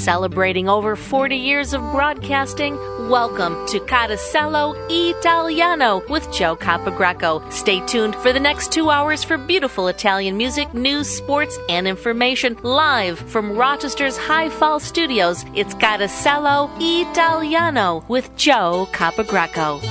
Celebrating over 40 years of broadcasting, welcome to Carosello Italiano with Joe Capogreco. Stay tuned for the next 2 hours for beautiful Italian music, news, sports, and information live from Rochester's High Fall Studios. It's Carosello Italiano with Joe Capogreco.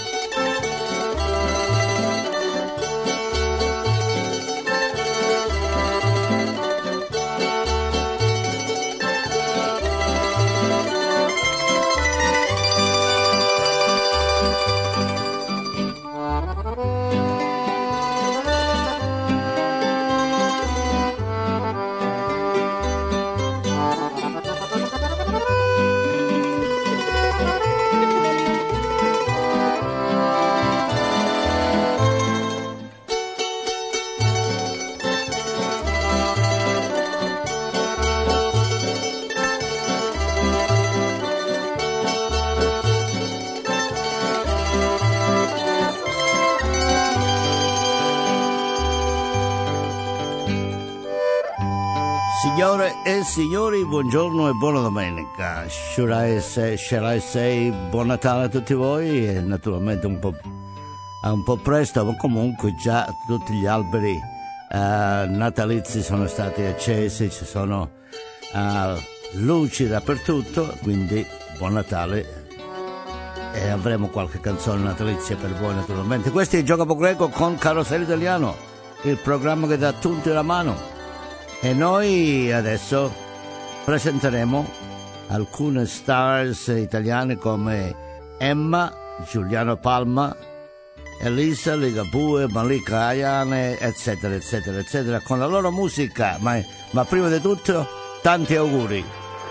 Signore e signori, buongiorno e buona domenica. Shall I say buon Natale a tutti voi? E naturalmente un po' presto, ma comunque già tutti gli alberi natalizi sono stati accesi, ci sono luci dappertutto, quindi buon Natale. E avremo qualche canzone natalizia per voi naturalmente. Questo è Gioco Greco con Carosello Italiano, il programma che dà tutti la mano. E noi adesso presenteremo alcune stars italiane come Emma, Giuliano Palma, Elisa, Ligabue, Malika Ayane, eccetera, eccetera, eccetera, con la loro musica. Ma prima di tutto, tanti auguri.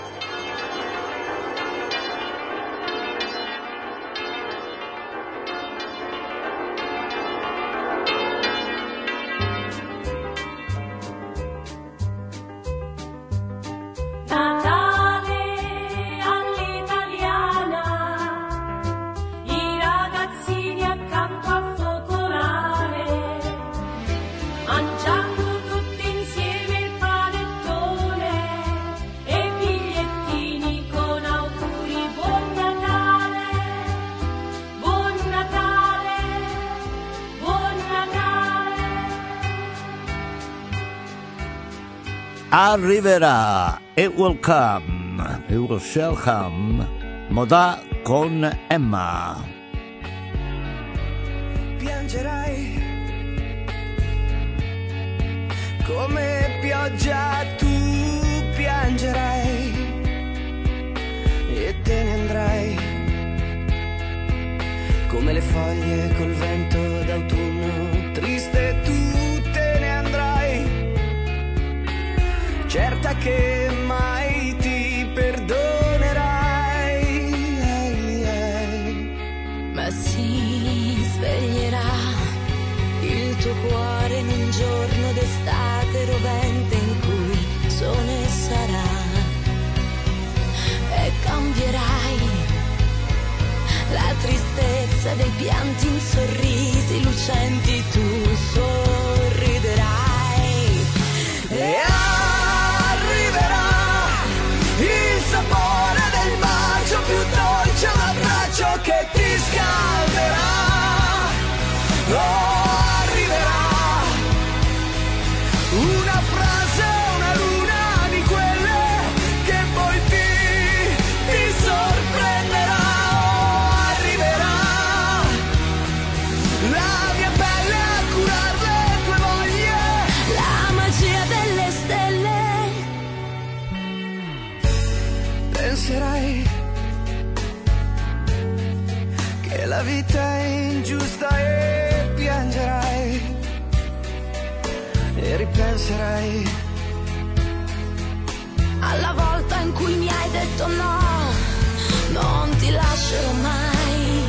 Arriverà, it will come, it will shall come, Modà con Emma. Piangerai come pioggia, tu piangerai e te ne andrai come le foglie col vento d'autunno, triste tu te ne andrai, certa che mai ti perdonerai, ma si sveglierà il tuo cuore in un giorno d'estate rovente in cui sole sarà, e cambierai la tristezza dei pianti in sorrisi lucenti, tu sorriderai e il sapore del bacio più dolce, un abbraccio che ti scalderà. Oh, arriverà una frase, una luna di quelle che poi ti sorprenderà. Oh, arriverà la mia pelle a curar le tue voglie, la magia delle stelle. Penserai che la vita è ingiusta e piangerai e ripenserai alla volta in cui mi hai detto no, non ti lascerò mai.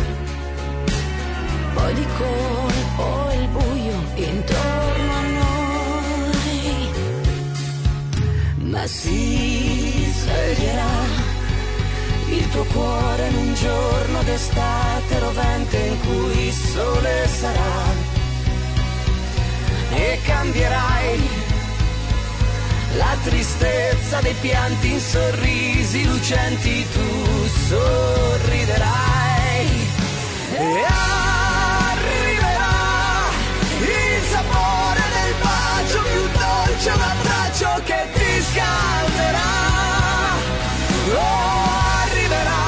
Poi di colpo il buio intorno a noi, ma si sveglierà il tuo cuore in un giorno d'estate rovente in cui il sole sarà, e cambierai la tristezza dei pianti in sorrisi lucenti, tu sorriderai e arriverà il sapore del bacio più dolce, un abbraccio che ti scalderà. Oh, arriverà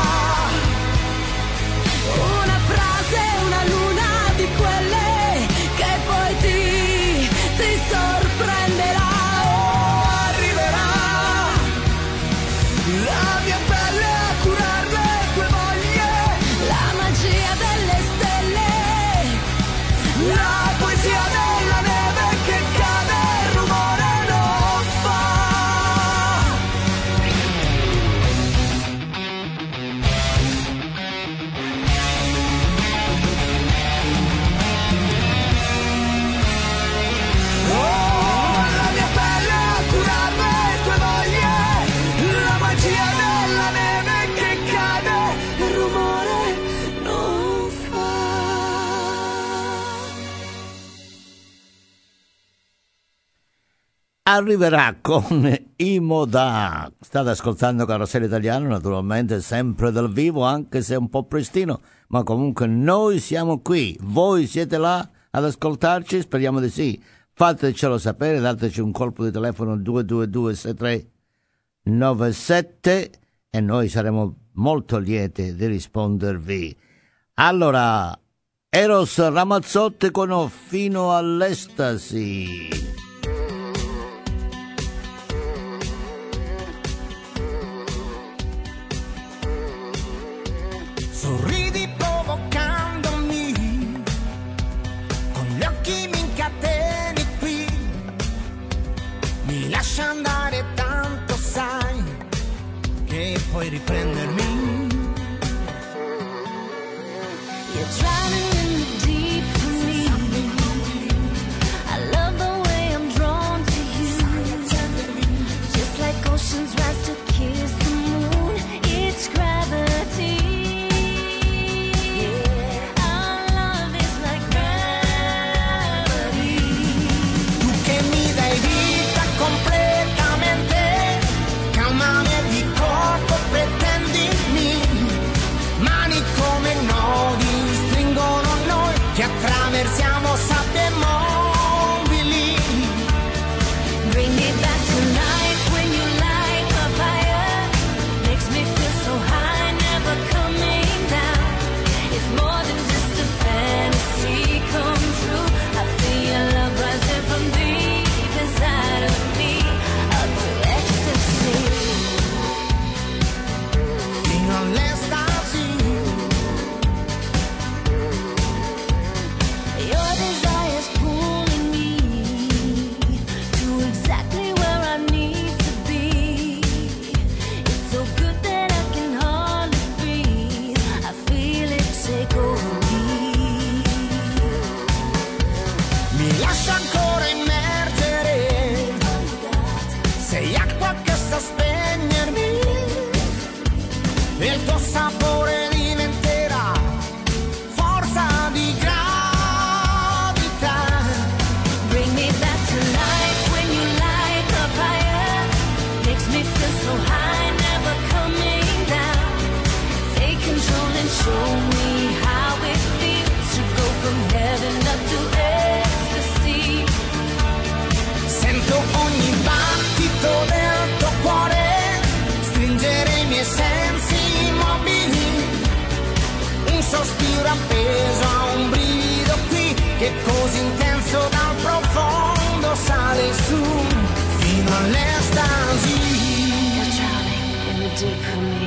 una frase, una luna di quelle che poi ti sorprenderà. Oh, arriverà la mia pelle a curare le tue voglie, la magia delle stelle, la poesia della neve che cade, il rumore non fa. Oh, la mia pelle a curare le tue voglie, la magia della neve che cade, il rumore non fa. Arriverà con i Modà. State ascoltando Carosello Italiano, naturalmente sempre dal vivo, anche se un po' prestino, ma comunque noi siamo qui, voi siete là ad ascoltarci, speriamo di sì. Fatecelo sapere, dateci un colpo di telefono 222-6397 e noi saremo molto lieti di rispondervi. Allora, Eros Ramazzotti con Fino all'estasi. Sorridi provocandomi, con gli occhi mi incateni qui, mi lascia andare tanto, sai, che puoi riprendermi. You're drowning in the deep for me. I love the way I'm drawn to you. Just like oceans rise to kiss the moon. It's gravity. Our love is like gravity. Tu che mi dai vita completamente, calmami e di corpo pretendimi, mani come nodi stringono noi che attraversiamo sabbie mobili. Bring me back tonight when you light my fire. Makes me feel so high, never coming down. It's more than just a fantasy come true. I feel your love rising from deep inside of me, up to ecstasy. Fino all'estasi, Your desire's pulling me to exactly where I need to be. It's so good that I can hardly breathe. I feel it take over me. mi lascia ancora immergere, sei acqua che sa spegnermi, e il tuo sapore diventerà forza di gravità. Bring me back tonight when you light the fire. Makes me feel so high, never coming down. Take control and show me how it feels to go from heaven up to ecstasy. Sento ogni battito del tuo cuore stringere i miei sensi immobili, un sospiro appeso a un brivido qui che così intenso dal profondo sale su fino all'estasi. You're drowning in the deep for me.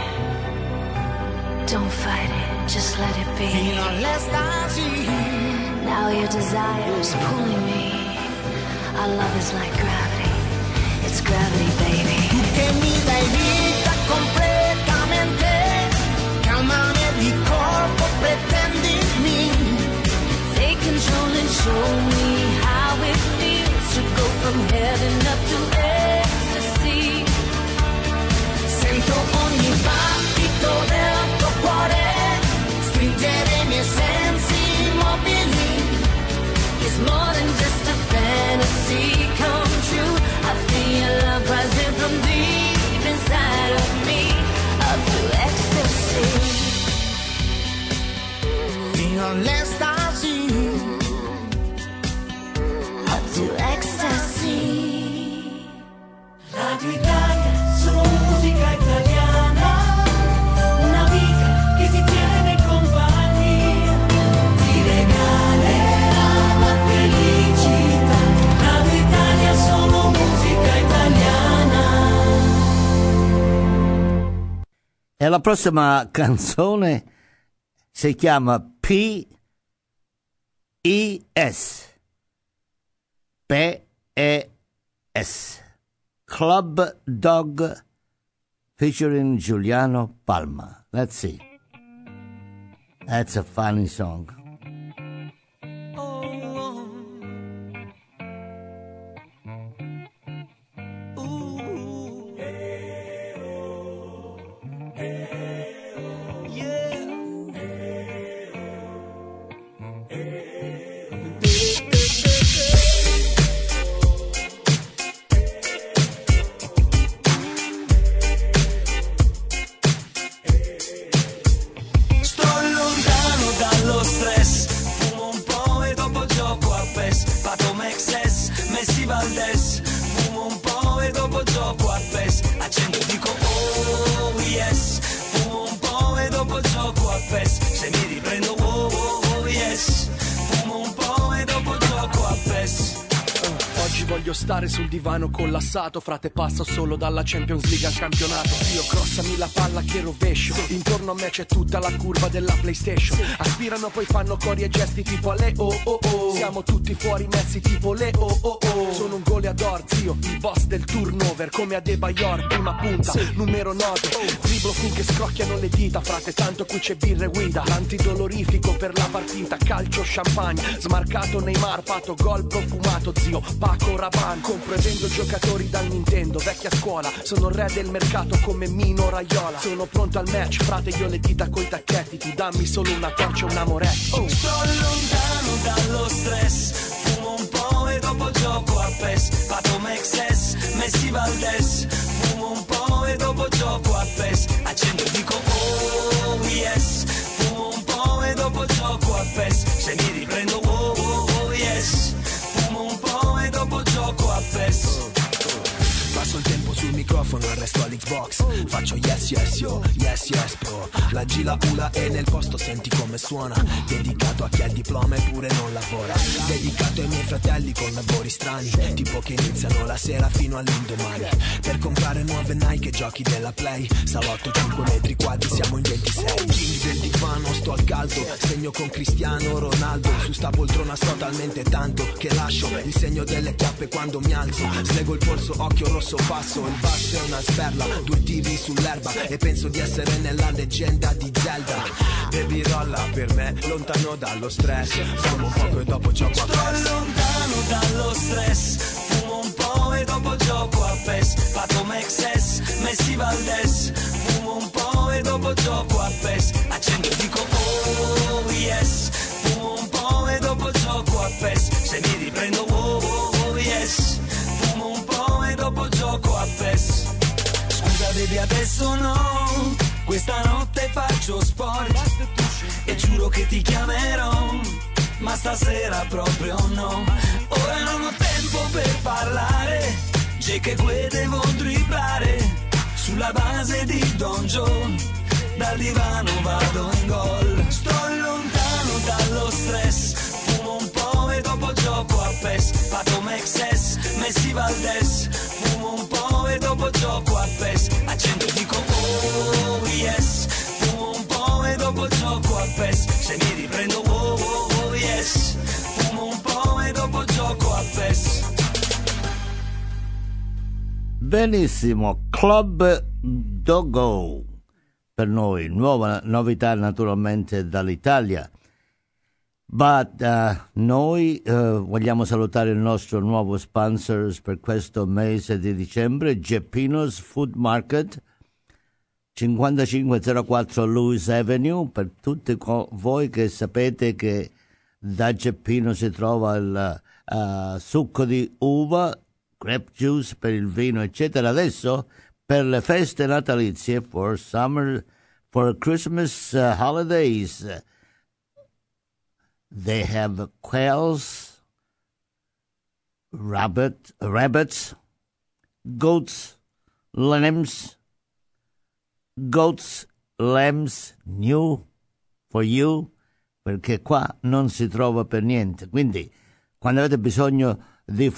Don't fight it, just let it be. Fino all'estasi, Now your desire is pulling me. Our love is like gravity. It's gravity, baby. tu che mi dai vita completamente, calmami e di corpo pretendimi, Take control and show me how it feels to go from heaven up to ecstasy. sento ogni battito del tuo cuore stringere i miei sensi immobili. It's more than just a fantasy come true. I feel E la prossima canzone si chiama P-E-S. P-E-S. Club Dog featuring Giuliano Palma. Let's see. That's a funny song. Fumo un po' e dopo gioco a PES. Accendo e dico oh yes. Fumo un po' e dopo gioco a PES. Se mi riprendo oh yes. Fumo un po' e dopo gioco a PES. Oggi voglio stare sul divano collassato. Frate, passo solo dalla Champions League al campionato. Io crossami la palla che rovescio. Intorno a me c'è tutta la curva della PlayStation. Aspirano poi fanno cori e gesti tipo le oh. Siamo tutti fuori messi tipo le oh. Sono un goleador, zio, il boss del turnover. Come Adebayor, prima punta, numero 9. Driblo finché scrocchiano le dita. Frate, tanto qui c'è birra e guida. L'antidolorifico per la partita. Calcio, champagne, smarcato Neymar. Pato gol profumato, zio, Paco Rabanne. Compro e vendo giocatori dal Nintendo. Vecchia scuola, sono re del mercato come Mino Raiola. Sono pronto al match, frate, io le dita coi tacchetti. Tu dammi solo una torcia e un amoretto. Sto lontano dallo stress. Fumo un po' e dopo gioco a PES. Pato Mexes, Messi Valdes. Fumo un po' e dopo gioco a PES. Accendo e dico oh yes. Fumo un po' e dopo gioco a PES. Se mi riprendo oh yes. Fumo un po' e dopo gioco a PES. Passo il tempo sul microfono, il resto all'Xbox. Faccio yes yo, yes bro. La G la Ula e nel posto senti come suona. Dedicato a chi ha il diploma eppure non lavora. Dedicato ai miei fratelli con lavori strani, tipo che iniziano la sera fino all'indomani. Per comprare nuove Nike e giochi della Play. Salotto 5 metri quadri, siamo in 26. King del divano, sto al caldo. Segno con Cristiano Ronaldo. Su sta poltrona sto talmente tanto che lascio il segno delle chiappe quando mi alzo. Slego il polso, occhio rosso passo. Il basso è una sperla, 2 tiri sull'erba. E penso di essere nella leggenda di Zelda. Baby rolla per me, lontano dallo stress. Fumo un po' e dopo gioco a PES. Sto lontano dallo stress. Fumo un po' e dopo gioco a PES. Pato Mexes, Messi Valdes. Fumo un po' e dopo gioco a PES. Accendo e dico oh yes. Fumo un po' e dopo gioco a PES. Se mi riprendo oh yes. Fumo un po' e dopo gioco a PES. Scusa baby adesso no. Questa notte faccio sport e giuro che ti chiamerò, ma stasera proprio no. Ora non ho tempo per parlare, c'è che que devo dribblare. Sulla base di Don John, dal divano vado in gol. Sto lontano dallo stress, fumo un po' e dopo gioco a PES. Pato Mexes, Messi Valdes. Fumo un po' e dopo gioco a PES. Accendo e dico oh yes. Fumo un po' e dopo gioco a PES. Se mi riprendo oh yes. Fumo un po' e dopo gioco a PES. Benissimo, Club Dogo per noi, nuova novità naturalmente dall'Italia. But noi vogliamo salutare il nostro nuovo sponsor per questo mese di dicembre, Geppino's Food Market, 5504 Lewis Avenue. Per tutti voi che sapete che da Geppino si trova il succo di uva, grape juice per il vino, eccetera. Adesso per le feste natalizie, for Christmas holidays, they have quails, rabbits, goats, lambs, new for you, perché qua non si trova per niente. Quindi, quando avete bisogno di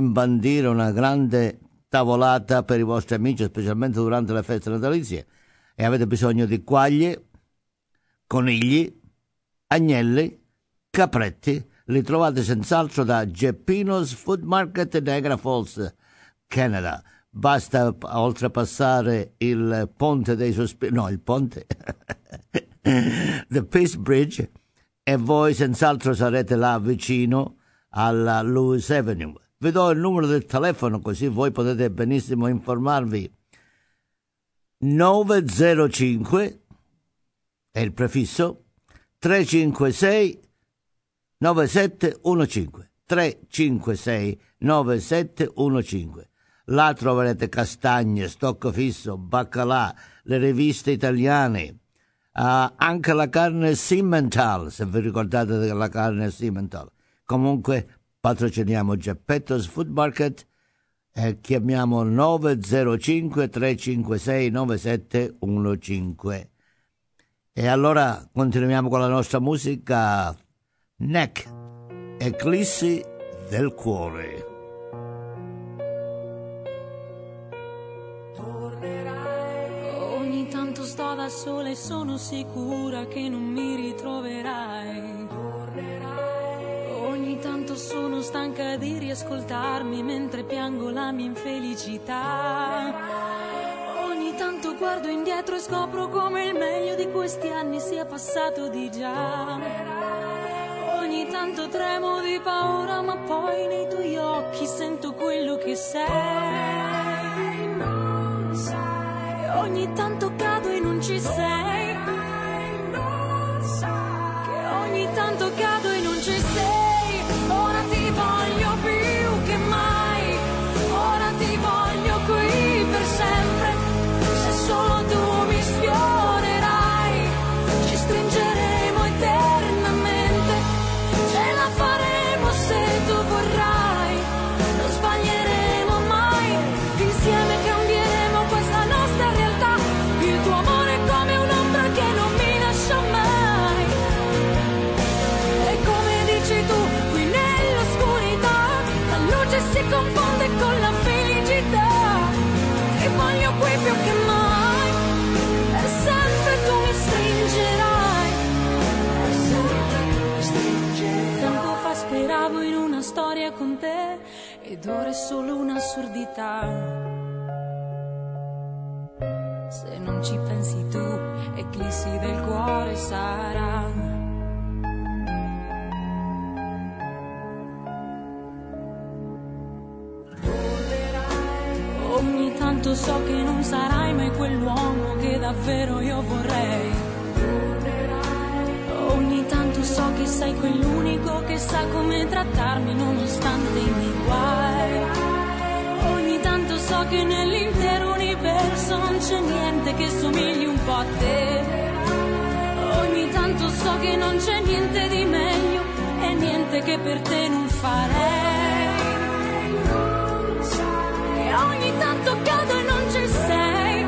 imbandire una grande tavolata per i vostri amici, specialmente durante le feste natalizie, e avete bisogno di quaglie, conigli, agnelli, capretti, li trovate senz'altro da Geppino's Food Market Niagara Falls, Canada. Basta oltrepassare il ponte dei sospiri, no, il ponte, The Peace Bridge, e voi senz'altro sarete là vicino alla Lewis Avenue. Vi do il numero del telefono così voi potete benissimo informarvi. 905 è il prefisso 356 9715 356 9715. Là troverete castagne, stocco fisso, baccalà, le riviste italiane, anche la carne Simmental, se vi ricordate della carne Simmental. Comunque patrociniamo Geppetto's Food Market e chiamiamo 905 356 9715. E allora continuiamo con la nostra musica. Neck, Eclissi del cuore. Ogni tanto sto da sola e sono sicura che non mi ritroverai. Ogni tanto sono stanca di riascoltarmi mentre piango la mia infelicità. Ogni tanto guardo indietro e scopro come il meglio di questi anni sia passato di già. Ogni tanto tremo di paura, ma poi nei tuoi occhi sento quello che sei. Ogni tanto cado e non ci sei. Che ogni tanto cado e non ci sei. Ora ti voglio più che mai. Ora ti voglio qui per sempre. Se solo tu mi sfiorerai, ci stringeremo eternamente. Ce la faremo se tu vorrai. Non sbaglieremo mai. Insieme cambieremo questa nostra realtà. Il tuo amore è come un'ombra che non mi lascia mai. E come dici tu, qui nell'oscurità la luce si confonde con la felicità. Ti voglio qui più che mai. E sempre tu mi stringerai. E sempre tu mi stringerai. Tempo fa speravo in una storia con te ed ora è solo un'assurdità. Se non ci pensi tu, eclissi del cuore sarà. Ogni tanto so che non sarai mai quell'uomo che davvero io vorrei. Ogni tanto so che sei quell'unico che sa come trattarmi nonostante i miei guai. Ogni tanto so che nell'intero universo non c'è niente che somigli un po' a te. Ogni tanto so che non c'è niente di meglio e niente che per te non farei. E ogni tanto cado e non ci sei.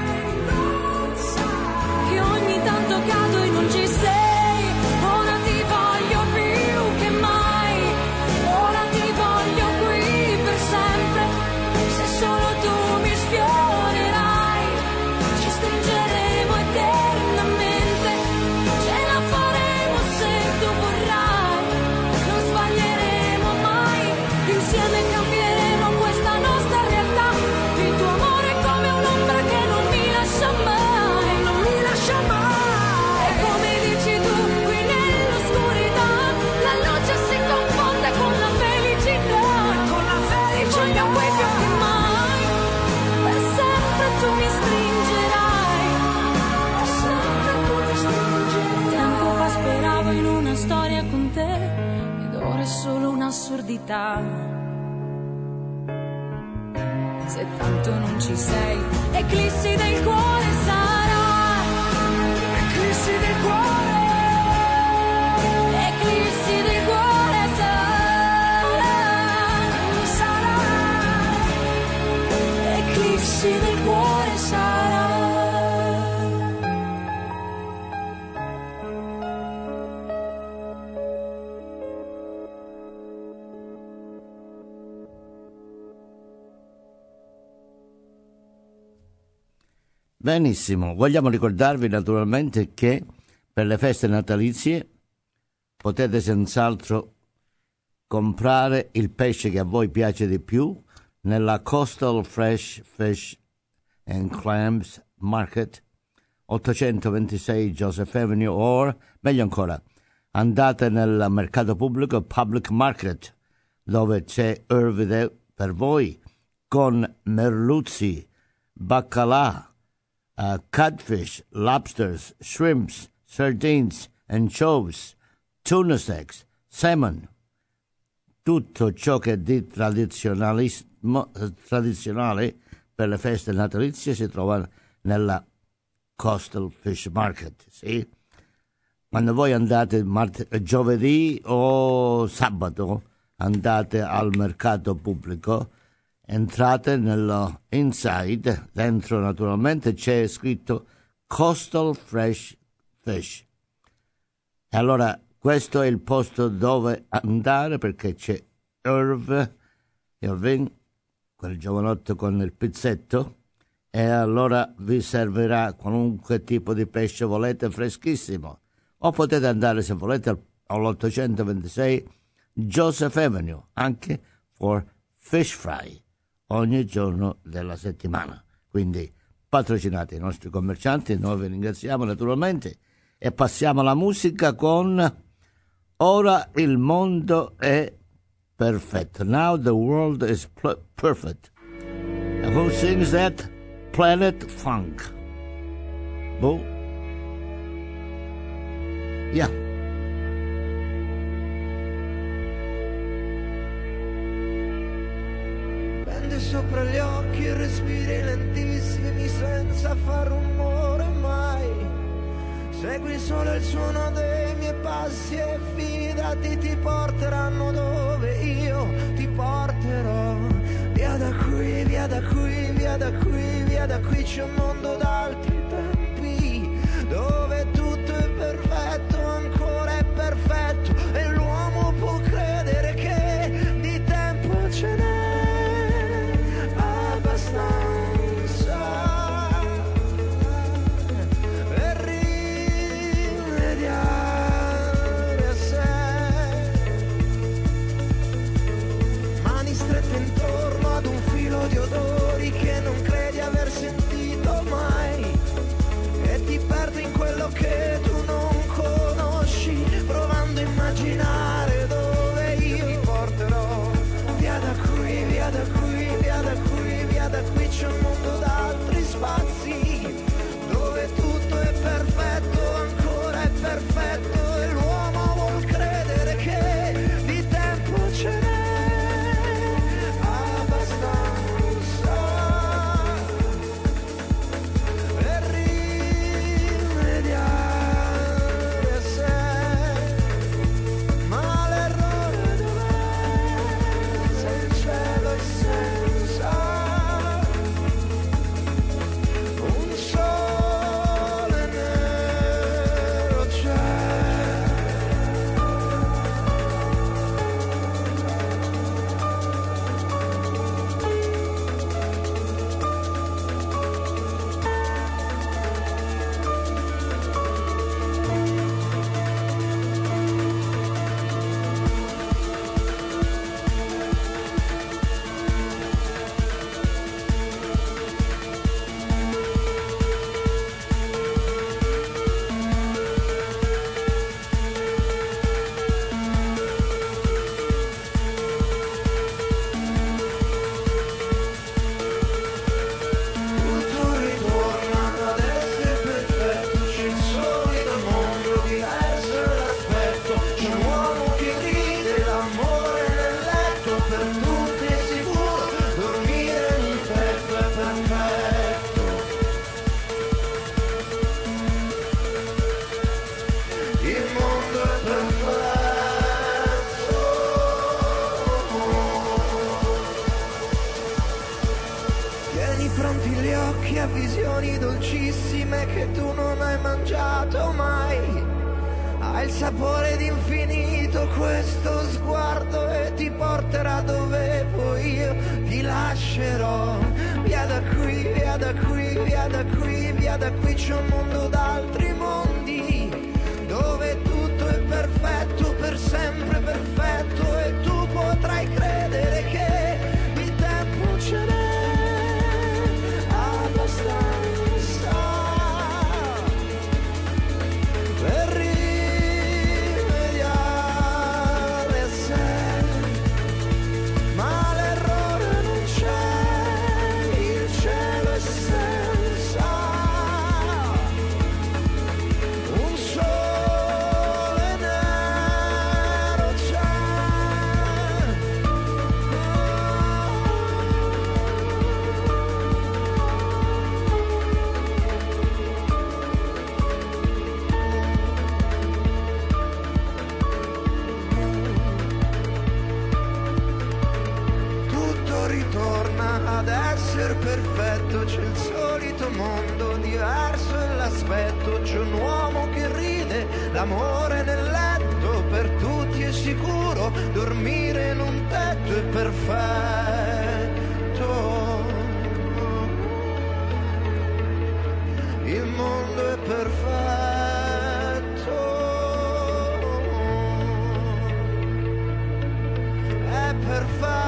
Che ogni tanto cado e non ci sei. Ora ti voglio più che mai. Ora ti voglio qui per sempre. Se solo tu mi sfiorerai, ci stringeremo eternamente. Ce la faremo se tu vorrai. Non sbaglieremo mai. Insieme cambieremo questa nostra realtà. Il tuo amore è come un'ombra che non mi lascia mai. Non mi lascia mai. E come dici tu, qui nell'oscurità la luce si confonde con la felicità. Con la felicità. Ti voglio qui più che mai. Per sempre tu mi stringerai. Per sempre tu mi stringerai. Tempo fa speravo in una storia con te ed ora è solo un'assurdità. Se tanto non ci sei, eclissi del cuore sarà. Eclissi del cuore. Eclissi del cuore sarà. Eclissi del cuore sarà. Benissimo, vogliamo ricordarvi naturalmente che per le feste natalizie potete senz'altro comprare il pesce che a voi piace di più nella Coastal Fresh Fish and Clams Market, 826 Joseph Avenue, o meglio ancora, andate nel mercato pubblico Public Market, dove c'è Ervide per voi, con merluzzi, baccalà, catfish, lobsters, shrimps, sardines, anchovies, tuna steaks, salmon, tutto ciò che è di tradizionale per le feste natalizie si trova nella Coastal Fish Market, sì? Quando voi andate giovedì o sabato, andate al mercato pubblico, entrate nello inside, dentro naturalmente c'è scritto Coastal Fresh Fish. E allora questo è il posto dove andare, perché c'è Irving, quel giovanotto con il pizzetto, e allora vi servirà qualunque tipo di pesce volete, freschissimo. O potete andare, se volete, all'826 Joseph Avenue, anche for fish fry, ogni giorno della settimana. Quindi patrocinate i nostri commercianti, noi vi ringraziamo naturalmente, e passiamo alla musica con Ora il mondo è perfetto. Now the world is perfect. And who sings that? Planet Funk. Boh. Yeah. Prendi sopra gli occhi, respiri lentissimi senza far rumore mai. Segui solo il suono dei miei passi e fidati, ti porteranno dove io ti porterò. Via da qui, via da qui, via da qui, via da qui, c'è un mondo d'altri tempi, dove tutto è perfetto, ancora è perfetto, e l'uomo può credere che di tempo ce n'è abbastanza per rimediare a sé. Mani strette intorno ad un filo di odori che non credi aver sentito mai, e ti perdi in quello che tu non conosci, provando a immaginare dove io ti porterò. Via da qui, via da qui, via da qui, via da qui, c'è un mondo d'altri spazi, dove tutto è perfetto, ancora è perfetto, e l'uomo vuol credere che di tempo ce n'è abbastanza per rimediare a sé. Ma l'errore dov'è se il cielo è senza un sole nero c'è. Tutto ritorna ad essere perfetto, c'è il sole dal mondo diverso e l'aspetto, c'è un uomo che ride, l'amore nel letto, per tutti è sicuro, dormire in un tetto è perfetto. Il mondo è perfetto. Tieni pronti gli occhi a visioni dolcissime che tu non hai mangiato mai. ha il sapore d'infinito questo sguardo e ti porterà dove poi io ti lascerò. Via da qui, via da qui, via da qui, via da qui, c'è un mondo d'altri mondi dove tutto è perfetto, per sempre perfetto, e tu potrai credere che il tempo ce n'è abbastanza per rimediare a sé, ma l'errore non c'è, il cielo è senza un sole nero c'è. Tutto ritorna ad essere perfetto, c'è il solito mondo diverso e l'aspetto, c'è un uomo che ride, l'amore nel letto, per tutti è sicuro, dormire in un tetto è perfetto, il mondo è perfetto, è perfetto.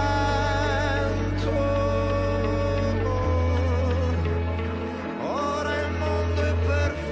Ora il mondo è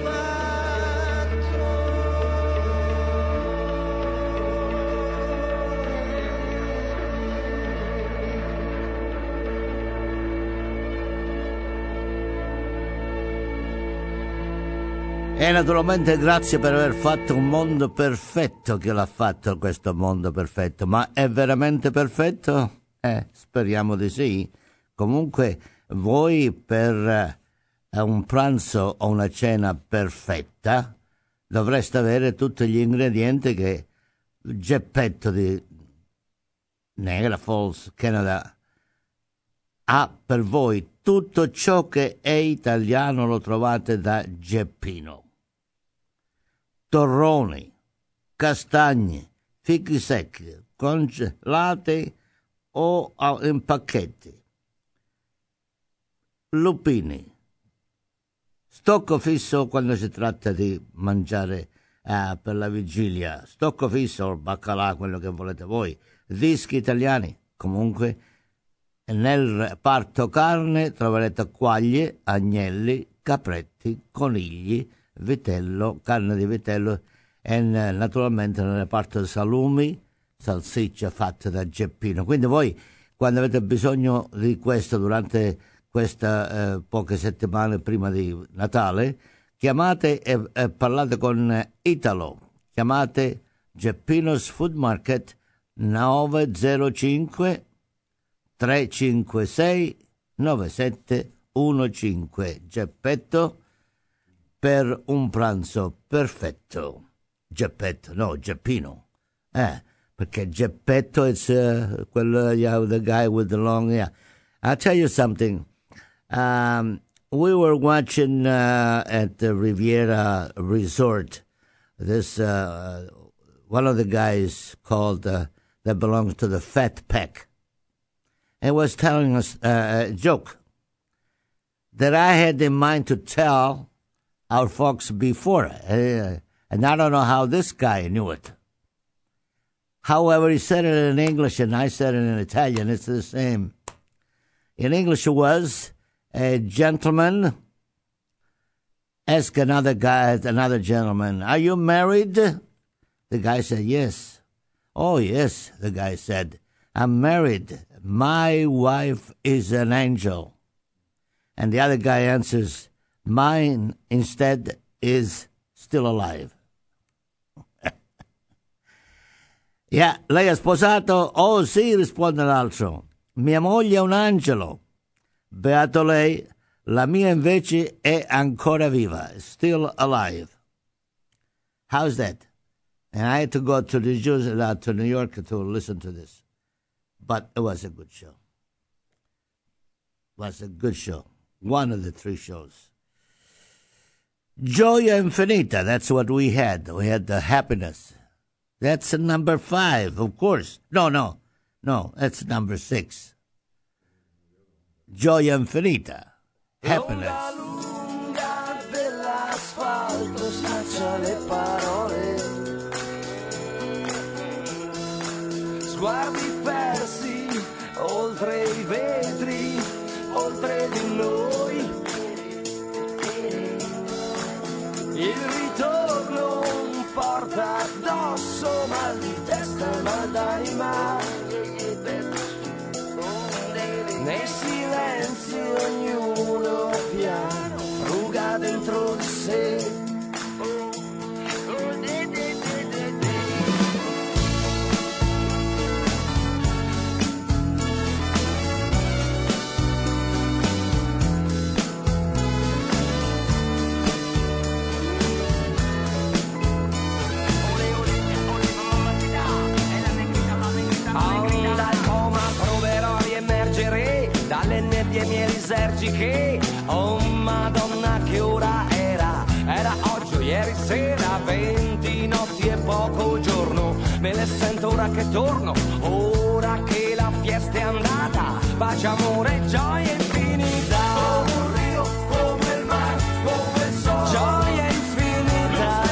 E naturalmente grazie per aver fatto un mondo perfetto, che l'ha fatto questo mondo perfetto. Ma è veramente perfetto? Speriamo di sì. Comunque voi per un pranzo o una cena perfetta dovreste avere tutti gli ingredienti che Geppetto di Niagara Falls, Canada, ha per voi. Tutto ciò che è italiano lo trovate da Geppino. Torroni, castagne, fichi secchi, congelati o in pacchetti, lupini, stocco fisso quando si tratta di mangiare per la vigilia, stocco fisso o baccalà, quello che volete voi, dischi italiani. Comunque nel reparto carne troverete quaglie, agnelli, capretti, conigli, vitello, carne di vitello, e naturalmente nel reparto salumi, salsiccia fatta da Geppino. Quindi voi, quando avete bisogno di questo durante queste poche settimane prima di Natale, chiamate e parlate con Italo. Chiamate Geppino's Food Market 905 356 9715. Geppetto per un pranzo perfetto. Geppetto, no, Geppino. Perché Geppetto is the guy with the long hair. I'll tell you something. We were watching at the Riviera Resort. This one of the guys called that belongs to the Fat Pack, and was telling us a joke that I had in mind to tell our folks before, and I don't know how this guy knew it. However, he said it in English and I said it in Italian. It's the same. In English, it was a gentleman asked another gentleman, "Are you married?" The guy said, "Yes." "Oh, yes," the guy said. "I'm married. My wife is an angel." And the other guy answers, "Mine, instead, is still alive." Yeah, lei è sposato? "Oh, sì," risponde l'altro. "Mia moglie è un angelo." "Beato lei, la mia invece è ancora viva, still alive." How's that? And I had to go to New York to listen to this. But it was a good show. It was a good show. One of the three shows. Gioia Infinita, that's what we had. We had the happiness. That's number 5, of course. No, that's number 6. Gioia Infinita, happiness. L'onda lunga dell'asfalto snaccia le parole, sguardi persi oltre i vetri, oltre di noi. Il ritorno porta addosso mal di testa e mal d'anima. Nei silenzi ognuno piano fruga dentro di sé. Dalle nebbie mie lisergiche, oh Madonna che ora era? Era oggi o ieri sera, 20 notti e poco giorno, me le sento ora che torno, ora che la fiesta è andata, pace, amore, gioia infinita. Come un rio, come il mare, come il sole, gioia infinita,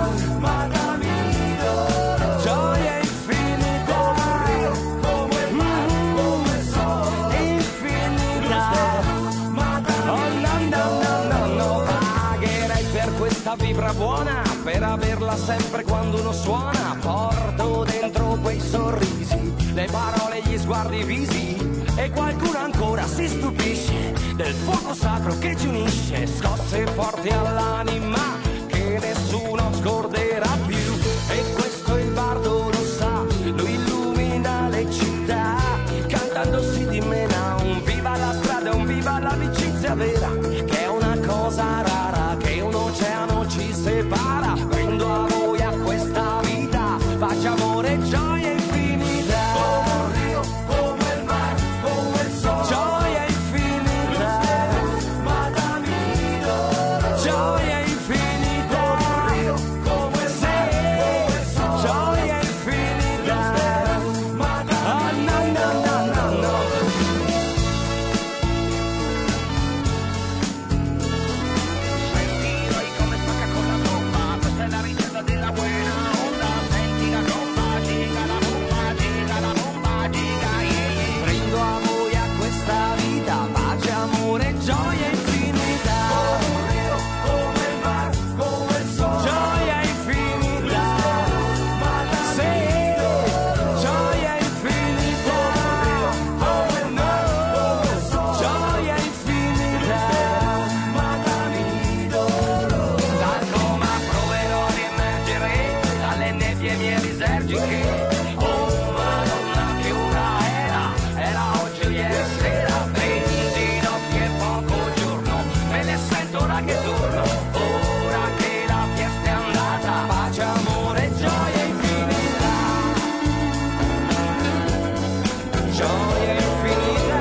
Madamino, gioia infinita. Come un rio, come il mare, come il sole, pagherei per questa vibra buona, per averla sempre quando uno suona. Porto dentro quei sorrisi, le parole, gli sguardi, i visi, e qualcuno ancora si stupisce del fuoco sacro che ci unisce. Scosse forti all'anima che nessuno scorderà più, e questo il bardo lo sa, lui illumina le città, cantando si dimena un viva la strada, un viva l'amicizia vera, che è una cosa rara, che un oceano ci separa. Prendo a voi a questa vita, pace, amore, gioia infinita. Come un rio, come il mare, come il sole, gioia infinita, Madamino, gioia infinita. Come un rio, come il mare, come il sole, gioia infinita, Madamino. No. Prendo a voi a questa vita, pace, amore, gioia infinita. Come un rio, come il mare, come il sole, gioia infinita, Madamino, gioia infinita. Come un rio, come il mare, come il sole, gioia infinita, Madamino. Dal coma proverò a riemergere, dalle nebbie mie lisergiche. Che torno, ora che la fiesta è andata, pace, amore, gioia infinita, gioia infinita,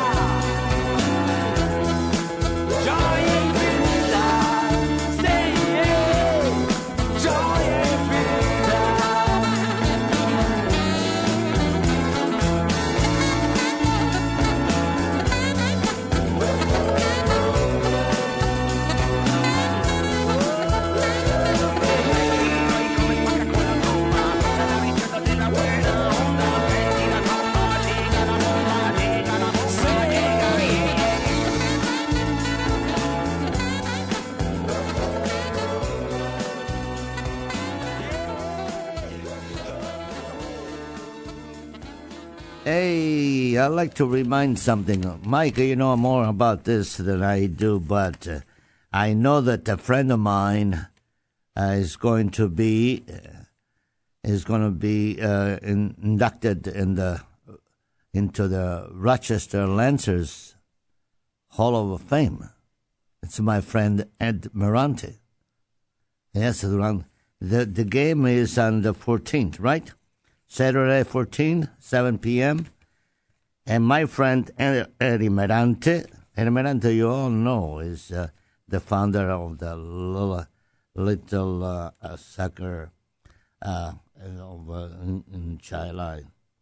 gioia infinita, sì, gioia infinita. Hey, I'd like to remind something. Mike, you know more about this than I do, but I know that a friend of mine is going to be inducted into the Rochester Lancers Hall of Fame. It's my friend Ed Mirante. Yes, the game is on the 14th, right? Saturday 14, 7 p.m. And my friend Eddie Mirante you all know, is the founder of the little soccer in Chile.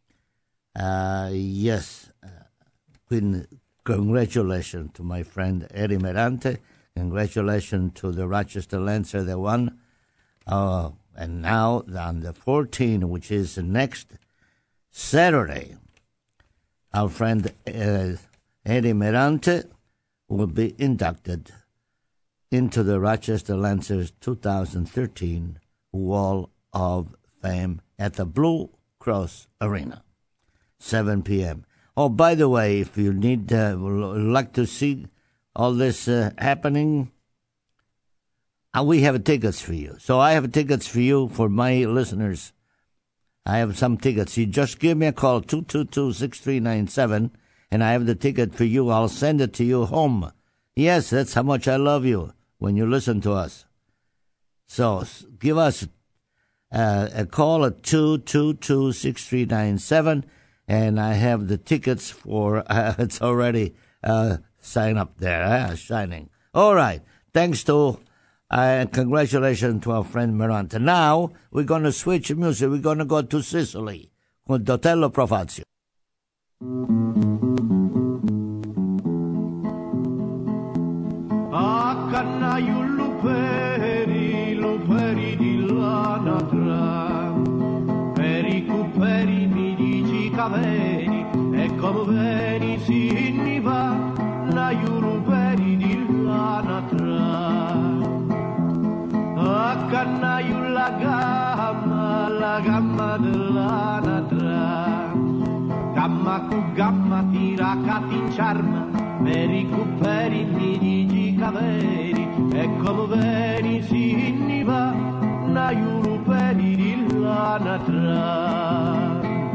Yes, congratulations to my friend Eddie Merante. Congratulations to the Rochester Lancer that won. And now on the 14th, which is next Saturday, our friend Eddie Merante will be inducted into the Rochester Lancers 2013 Wall of Fame at the Blue Cross Arena, 7 p.m. Oh, by the way, if you need like to see all this happening, we have tickets for you. So I have tickets for you, for my listeners. I have some tickets. You just give me a call, 222-6397, and I have the ticket for you. I'll send it to you home. Yes, that's how much I love you when you listen to us. So give us a call at 222-6397, and I have the tickets for, it's already sign up there, shining. All right. Thanks to, congratulations to our friend Merante. Now, we're going to switch music. We're going to go to Sicily con Dotello Profazio. A cannaio luperi di l'anatra, per mi dici che veni, e come veni si ne va, la luperi di l'anatra. A cannaio la gamma dell'anatra, gamma cu gamma tira catinciarma, per mi dici che veni, e come veni si ne va, la luperi di l'anatra.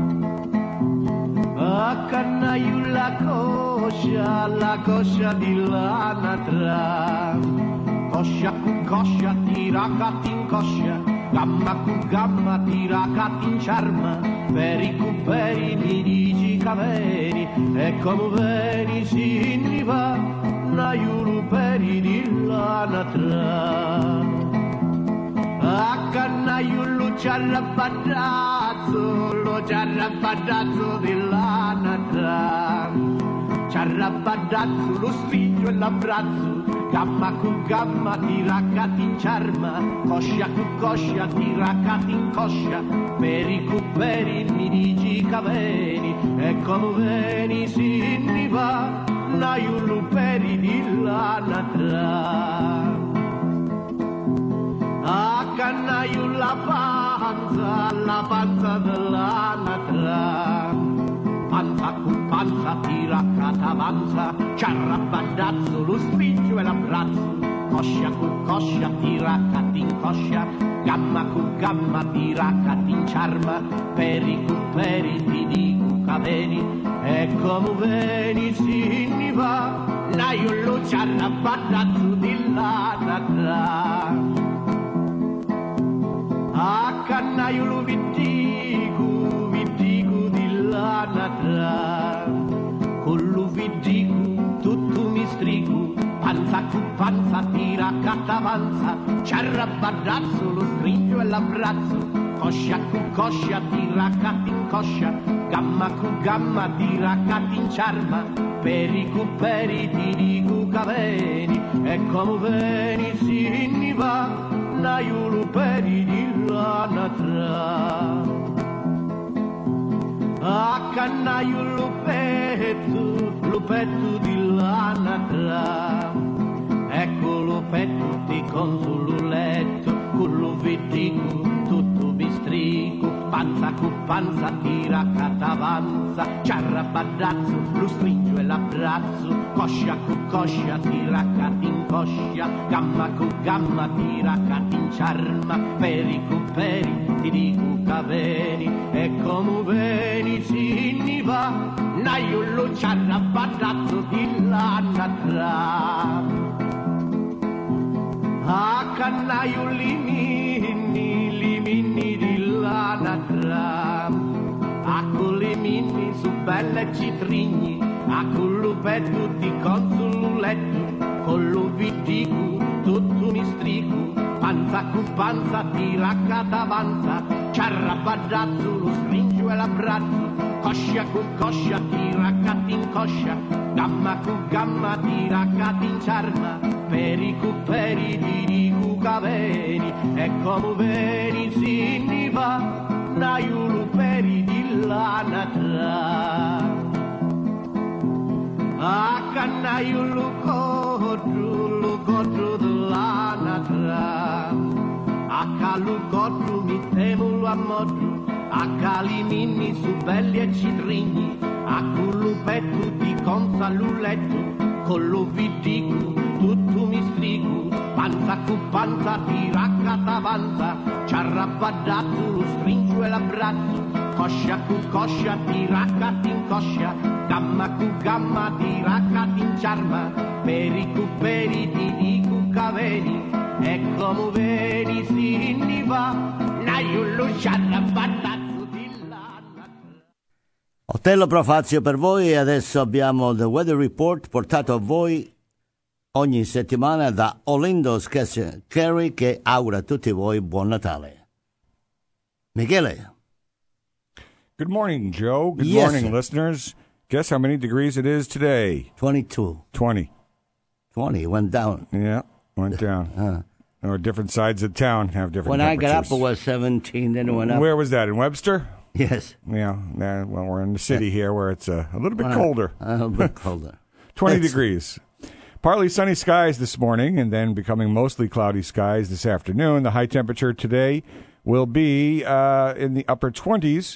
A cannaio la coscia di l'anatra, coscia cu coscia tira catin coscia, gamma cu gamma tira catin ciarma, peri mi dici che veni, e come veni si ne va, la luperi di l'anatra. A cannaiullo c'arrabadazzo, lo c'arrabadazzo dell'anatra, c'arrabadazzo lo striglio e l'abbraccio, gamma cu gamma tira catin ciarma, coscia cu coscia tira catin coscia, peri mi dici che veni, e come veni si ne va, la luperi di l'anatra. A cannaio la panza dell'anatra, panza cu panza tira catavanza, c'arrabadazzo lo striglio e l'abbraccio, coscia cu coscia tira catin coscia, gamma cu gamma tira catin ciarma, peri ti dico che veni, e come veni si ne va, la lo c'arrabadazzo dell'anatra. A cannaiolo vittico di l'anatra, con lo vittico tutto mi strico, panza cu panza tira catavanza, c'arrabadazzo lo striglio e l'abbraccio, coscia cu coscia tira catin coscia, gamma cu gamma tira catin ciarma, peri ti dico che veni, e come veni si ne va, la luperi di l'anatra. A cannaio lupetto di l'anatra, ecco lupetto ti consulo letto, con lo vittico tutto bistrico, panza cu panza tira catavanza, c'arrabadazzo lo stringo e l'abbraccio, coscia cu coscia tira catin coscia, gamma cu gamma tira catin ciarma, peri ti dico che veni, e come veni si ne va, naiolo c'arrabadazzo di l'anatra. A cannaio limini di l'anatra, a con le su belle citrigni, a con lupetto di consuletto, con l'uvidicu, tutto mi stricu, panza cu panza, tiracca d'avanza, ciarrabadazzu, lo stringo e l'abbraccio, coscia cu coscia, tiracca t'incoscia, gamma cu gamma, tiracca t'inciarma, peri di cu caveni, e come veni si ne va, naiulu peri di lanatra. A cannaiulu godru dell'anatra, a calu godru mi temulu a modru, a calimini su belli e citrigni, a culupetto di consaluletto, con l'uvidicu, tutto mi strigu, panza cu panza, tiracca d'avanza, ciarrabadazzu, lo stringo e l'abbraccio, coscia cu coscia, tiracca t'incoscia, gamma cu gamma, tiracca t'inciarma, peri di dicu caveni, e come veni si ne va, naiulu ciarrabadazzu di lana. Otello Profazio per voi, e adesso abbiamo The Weather Report portato a voi ogni settimana da Olindo Carey, che augura a tutti voi buon Natale. Michele. Good morning, Joe. Good Yes, morning, sir. listeners. Guess how many degrees it is today? 22. 20. 20 went down. Yeah, went down. Or different sides of town have different When I got up, temperatures. it was 17, then it went up. Where was that, in Webster? Yes. Yeah, well, we're in the city here where it's a little bit colder. A little bit colder. 20 That's- degrees. Partly sunny skies this morning and then becoming mostly cloudy skies this afternoon. The high temperature today will be in the upper 20s.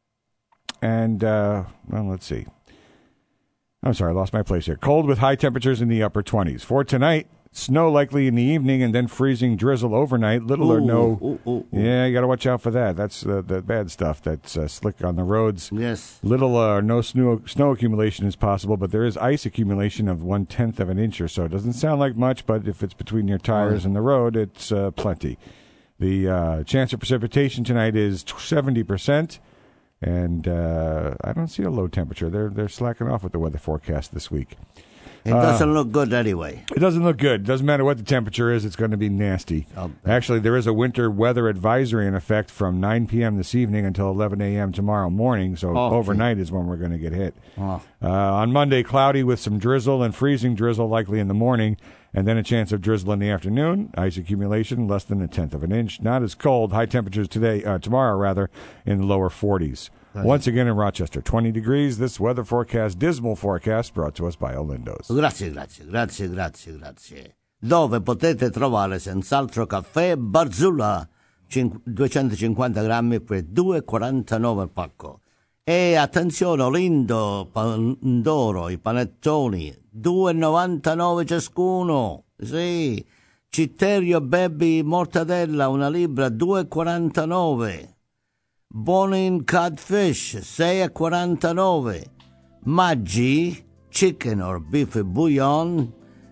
And, well, let's see. I'm sorry, I lost my place here. Cold with high temperatures in the upper 20s. For tonight, snow likely in the evening and then freezing drizzle overnight. Little or no. Yeah, you got to watch out for that. That's the bad stuff that's slick on the roads. Yes. Little or no snow accumulation is possible, but there is ice accumulation of 1/10 of an inch or so. It doesn't sound like much, but if it's between your tires and the road, it's plenty. The chance of precipitation tonight is 70%. And I don't see a low temperature. They're slacking off with the weather forecast this week. It doesn't look good anyway. It doesn't look good. Doesn't matter what the temperature is. It's going to be nasty. Oh, Actually, there is a winter weather advisory in effect from 9 p.m. this evening until 11 a.m. tomorrow morning. So overnight is when we're going to get hit. Oh. On Monday, cloudy with some drizzle and freezing drizzle likely in the morning, and then a chance of drizzle in the afternoon. Ice accumulation less than 1/10 of an inch. Not as cold. High temperatures tomorrow in the lower 40s. Once again in Rochester, 20 degrees. This weather forecast, dismal forecast, brought to us by Olindo's. Grazie. Dove potete trovare senz'altro caffè Barzulla, 250 grammi per 2,49 il pacco. E attenzione, Olindo, Pandoro, i panettoni, 2,99 ciascuno. Sì. Citterio Baby Mortadella, una libra, 2,49. Bonin Codfish, 6,49. Maggi Chicken or Beef Bouillon,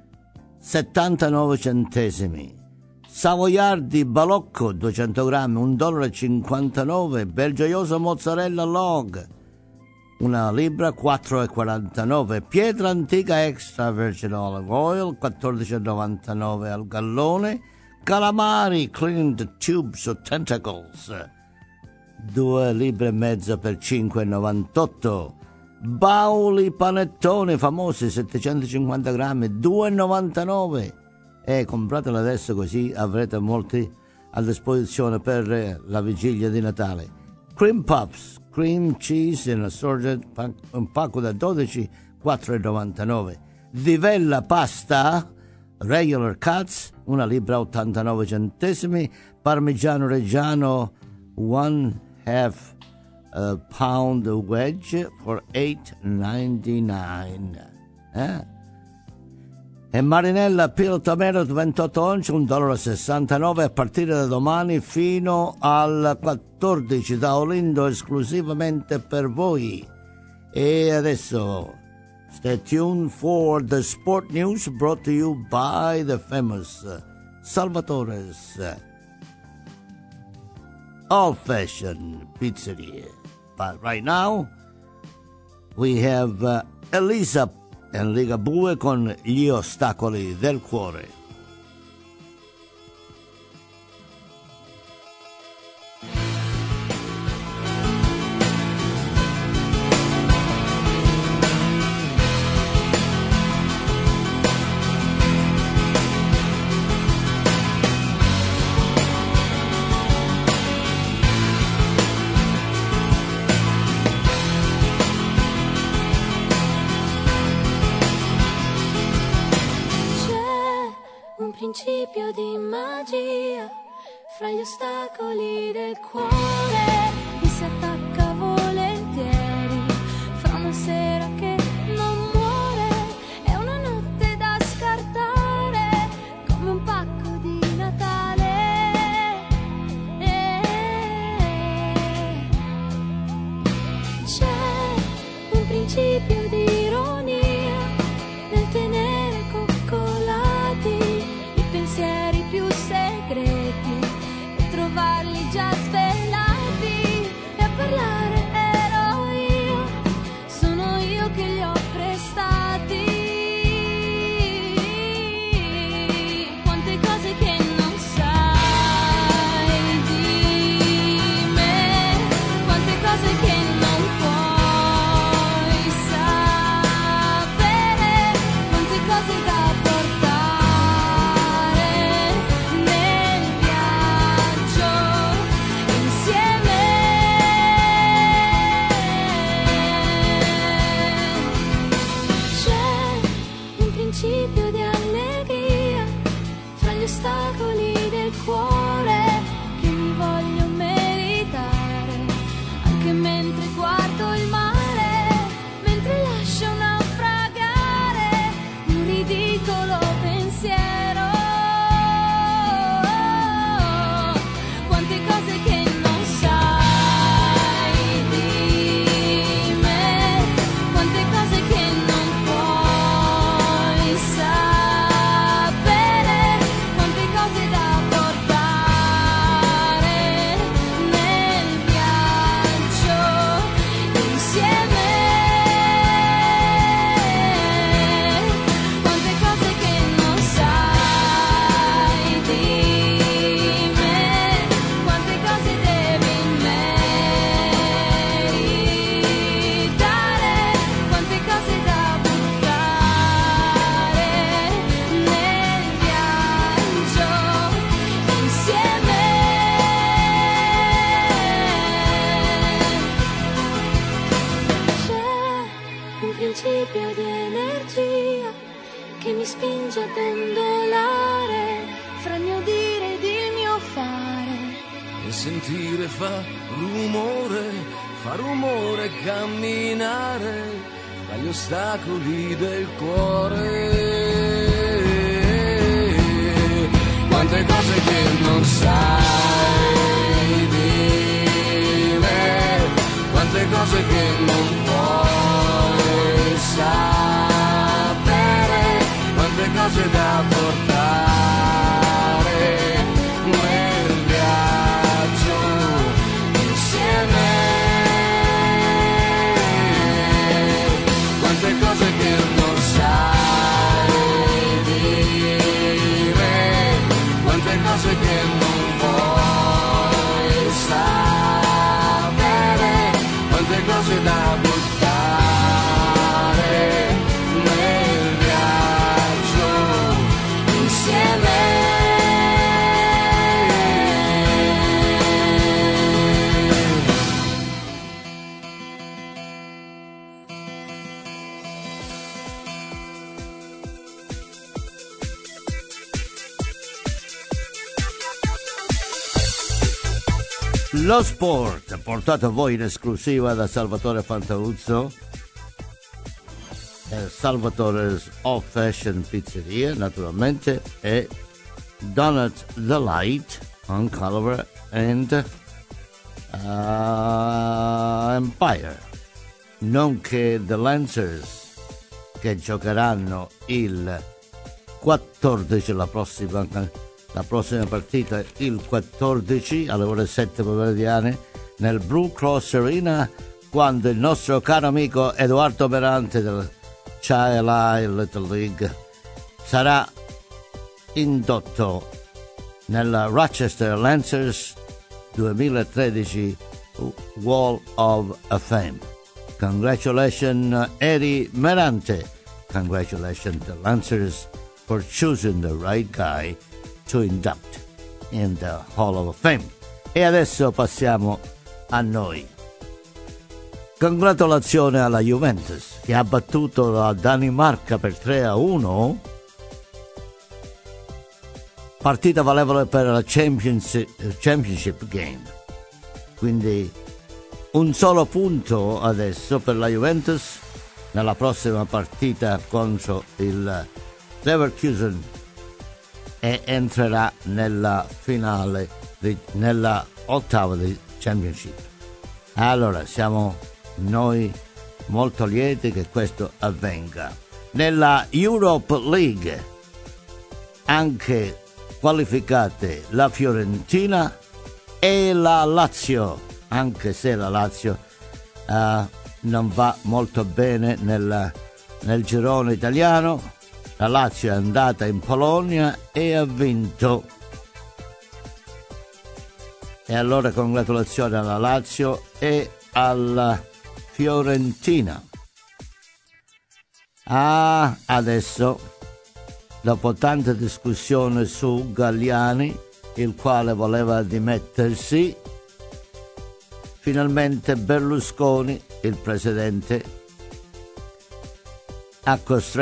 79 centesimi. Savoiardi Balocco, 200 grammi, $1,59. Belgioioso Mozzarella Log, una libra, 4,49. Pietra Antica Extra Virgin Olive Oil, 14,99 al gallone. Calamari Cleaned Tubes or Tentacles, 2 libbre e mezzo per 5,98. Bauli panettone famosi, 750 grammi, 2,99. Compratelo adesso, così avrete molti a disposizione per la vigilia di Natale. Cream Puffs, cream cheese in assorted, un pacco da 12, 4,99. Divella pasta regular cuts, una libra, 89 centesimi. Parmigiano Reggiano, 1/2 pound wedge for $8.99. E Marinella Peel Tomato 28 once, $1,69 a partire da domani fino al 14 da Olindo, esclusivamente per voi. E adesso stay tuned for the sport news brought to you by the famous Salvatore's Old-Fashioned Pizzeria. But right now we have Elisa in Liga 2 con Gli ostacoli del cuore. Principio di magia fra gli ostacoli del cuore mi si attacca volentieri fra una sera che non muore e una notte da scartare come un pacco di Natale. C'è un principio di ironia nel tenere coccolati pensieri più segreti e trovarli già svelati e a parlare ero io, sono io che li ho prestati. Quante cose che non sai di me, quante cose che non puoi sapere, quante cose da portare principio di allegria fra gli ostacoli del cuore che mi voglio meritare anche mentre guardo il mare, mentre lascio naufragare un ridicolo pensiero. Quante cose che non sai di me, quante cose che non puoi sapere, quante cose da portare nel viaggio insieme. Quante cose che non sai di me, quante cose devi meritare, quante cose da buttare nel viaggio insieme. C'è un principio di energia che mi spinge a dondolare fra il mio dire ed il mio fare. E sentire fa rumore camminare tra gli ostacoli del cuore. Quante cose che non sai di me, quante cose che non puoi sapere, quante cose da portare nel viaggio insieme. Quante cose che non sai di me, quante cose che non vuoi sapere, quante cose da buttare nel viaggio insieme. Lo sport portato a voi in esclusiva da Salvatore Fantauzzo, Salvatore's Off Fashion Pizzeria naturalmente, e Donut the Light on Color and Empire, nonché The Lancers, che giocheranno il 14 la prossima partita il 14 alle ore 7 pomeridiane nel Blue Cross Arena, quando il nostro caro amico Edoardo Berante del CHLI Little League sarà indotto nella Rochester Lancers 2013 Wall of Fame. Congratulations Eddie Merante. Congratulations the Lancers for choosing the right guy to induct in the Hall of Fame. E adesso passiamo a noi. Congratulazioni alla Juventus che ha battuto la Danimarca per 3-1. Partita valevole per la championship game. Quindi un solo punto adesso per la Juventus nella prossima partita contro il Leverkusen e entrerà nella finale, nella ottava di Championship. Allora siamo noi molto lieti che questo avvenga. Nella Europe League anche qualificate la Fiorentina e la Lazio, anche se la Lazio non va molto bene nel girone italiano. La Lazio è andata in Polonia e ha vinto. E allora congratulazioni alla Lazio e alla Fiorentina. Adesso, dopo tanta discussione su Galliani, il quale voleva dimettersi, finalmente Berlusconi, il presidente, ha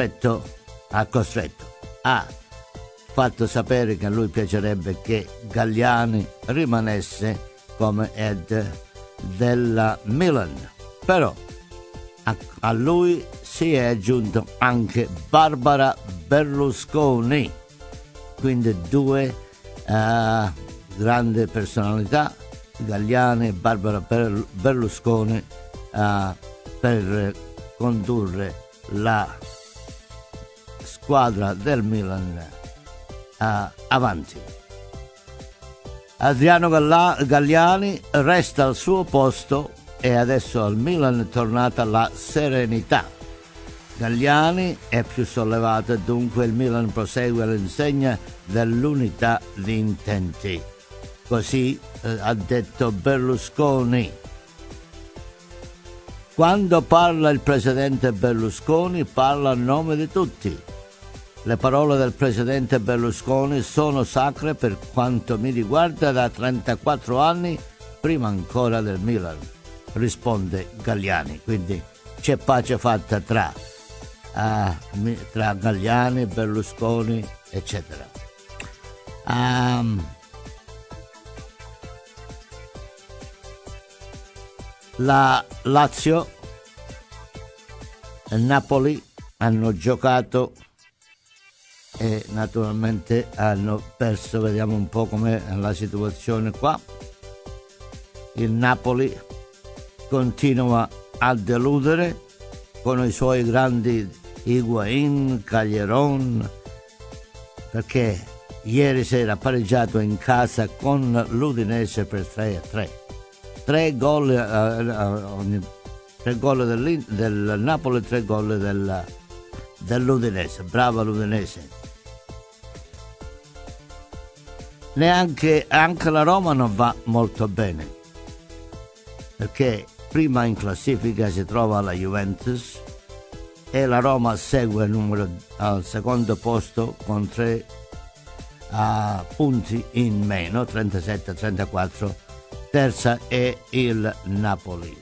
fatto sapere che a lui piacerebbe che Galliani rimanesse come head della Milan. Però a lui si è aggiunto anche Barbara Berlusconi, quindi due grandi personalità, Galliani e Barbara Berlusconi, per condurre la squadra del Milan avanti. Adriano Galliani resta al suo posto e adesso al Milan è tornata la serenità. Galliani è più sollevato e dunque il Milan prosegue all'insegna dell'unità di intenti. Così ha detto Berlusconi. Quando parla il presidente Berlusconi parla a nome di tutti. Le parole del presidente Berlusconi sono sacre per quanto mi riguarda da 34 anni, prima ancora del Milan, risponde Galliani. Quindi c'è pace fatta tra Galliani, Berlusconi, eccetera. La Lazio e Napoli hanno giocato e naturalmente hanno perso. Vediamo un po' com'è la situazione qua. Il Napoli continua a deludere con i suoi grandi Higuain, Calderon, perché ieri sera ha pareggiato in casa con l'Udinese per 3-3. 3 gol del Napoli, 3 gol dell'Udinese. Brava l'Udinese. Anche la Roma non va molto bene, perché prima in classifica si trova la Juventus e la Roma segue al secondo posto con 3 punti in meno, 37-34. Terza è il Napoli.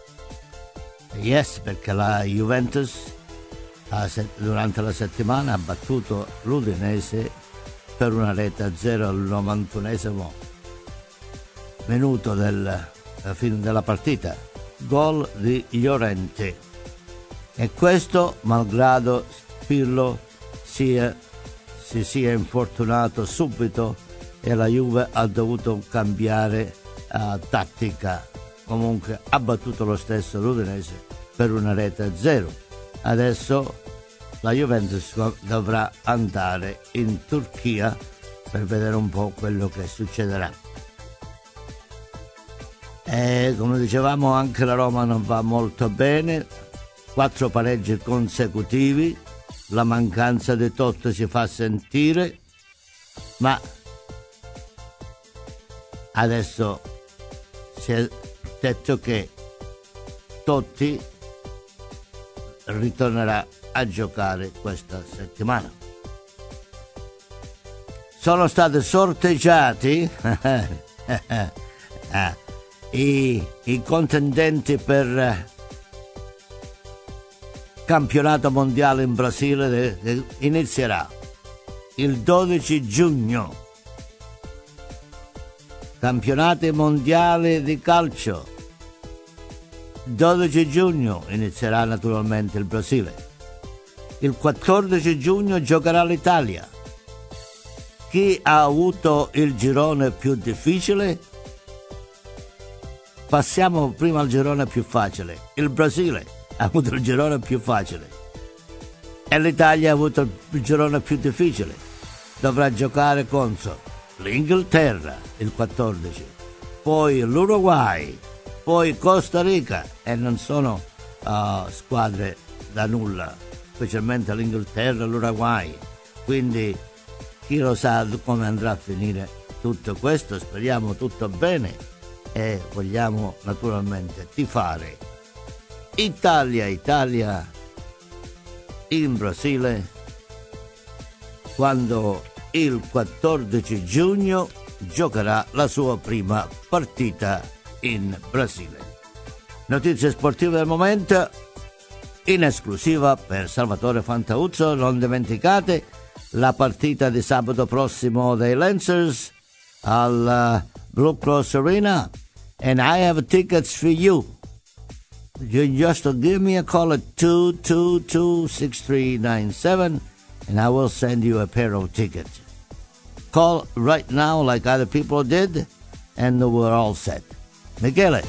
Yes, perché la Juventus durante la settimana ha battuto l'Udinese per 1-0 al 91esimo minuto della fine della partita. Gol di Llorente. E questo malgrado Pirlo si sia infortunato subito e la Juve ha dovuto cambiare tattica. Comunque ha battuto lo stesso l'Udinese per 1-0. Adesso la Juventus dovrà andare in Turchia per vedere un po' quello che succederà. E come dicevamo, anche la Roma non va molto bene. 4 pareggi consecutivi, la mancanza di Totti si fa sentire, ma adesso si è detto che Totti ritornerà a giocare questa settimana. Sono stati sorteggiati i contendenti per campionato mondiale in Brasile, inizierà il 12 giugno. Campionati mondiali di calcio, 12 giugno inizierà naturalmente il Brasile. Il 14 giugno giocherà l'Italia. Chi ha avuto il girone più difficile? Passiamo prima al girone più facile. Il Brasile ha avuto il girone più facile e l'Italia ha avuto il girone più difficile. Dovrà giocare contro l'Inghilterra il 14, poi l'Uruguay, poi Costa Rica, e non sono squadre da nulla, specialmente l'Inghilterra e l'Uruguay. Quindi chi lo sa come andrà a finire tutto questo. Speriamo tutto bene e vogliamo naturalmente tifare Italia in Brasile quando il 14 giugno giocherà la sua prima partita in Brasile. Notizie sportive del momento in esclusiva per Salvatore Fantauzzo. Non dimenticate la partita di sabato prossimo dei Lancers al Blue Cross Arena, and I have tickets for you. You just give me a call at 222-6397 and I will send you a pair of tickets. Call right now like other people did and we're all set. Michele.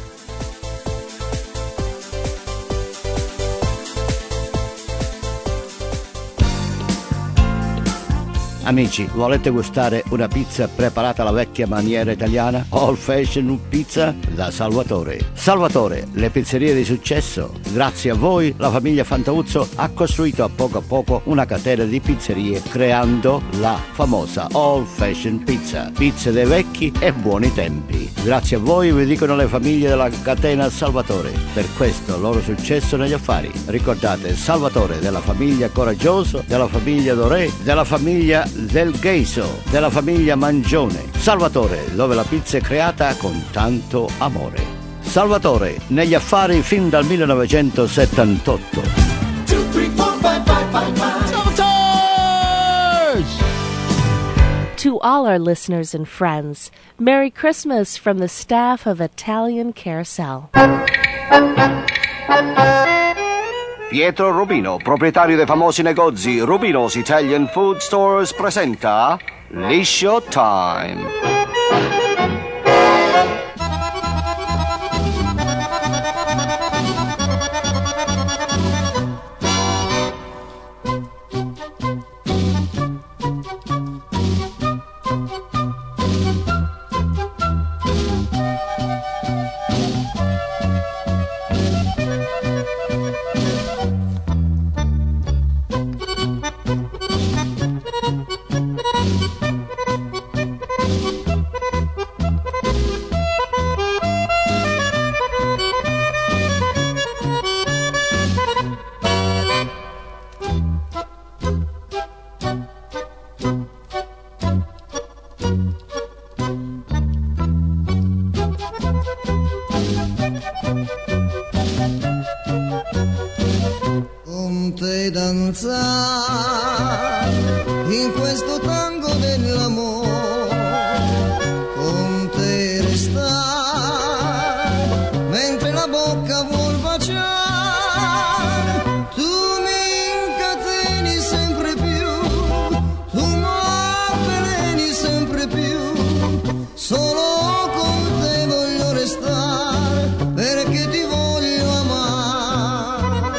Amici, volete gustare una pizza preparata alla vecchia maniera italiana? Old Fashion Pizza da Salvatore. Salvatore, le pizzerie di successo. Grazie a voi la famiglia Fantauzzo ha costruito a poco una catena di pizzerie creando la famosa Old Fashion Pizza. Pizze dei vecchi e buoni tempi. Grazie a voi vi dicono le famiglie della catena Salvatore. Per questo loro successo negli affari. Ricordate Salvatore della famiglia Coraggioso, della famiglia Doré, della famiglia Del Gheiso, della famiglia Mangione. Salvatore, dove la pizza è creata con tanto amore. Salvatore, negli affari fin dal 1978. 2, 3, 4, 5, 5, 5, 5. To all our listeners and friends, Merry Christmas from the staff of Italian Carousel. Pietro Rubino, proprietario dei famosi negozi Rubino's Italian Food Stores, presenta Liscio Time. In questo tango dell'amore con te restare mentre la bocca vuol baciare, tu mi incateni sempre più, tu mi avveleni sempre più, solo con te voglio restare perché ti voglio amare.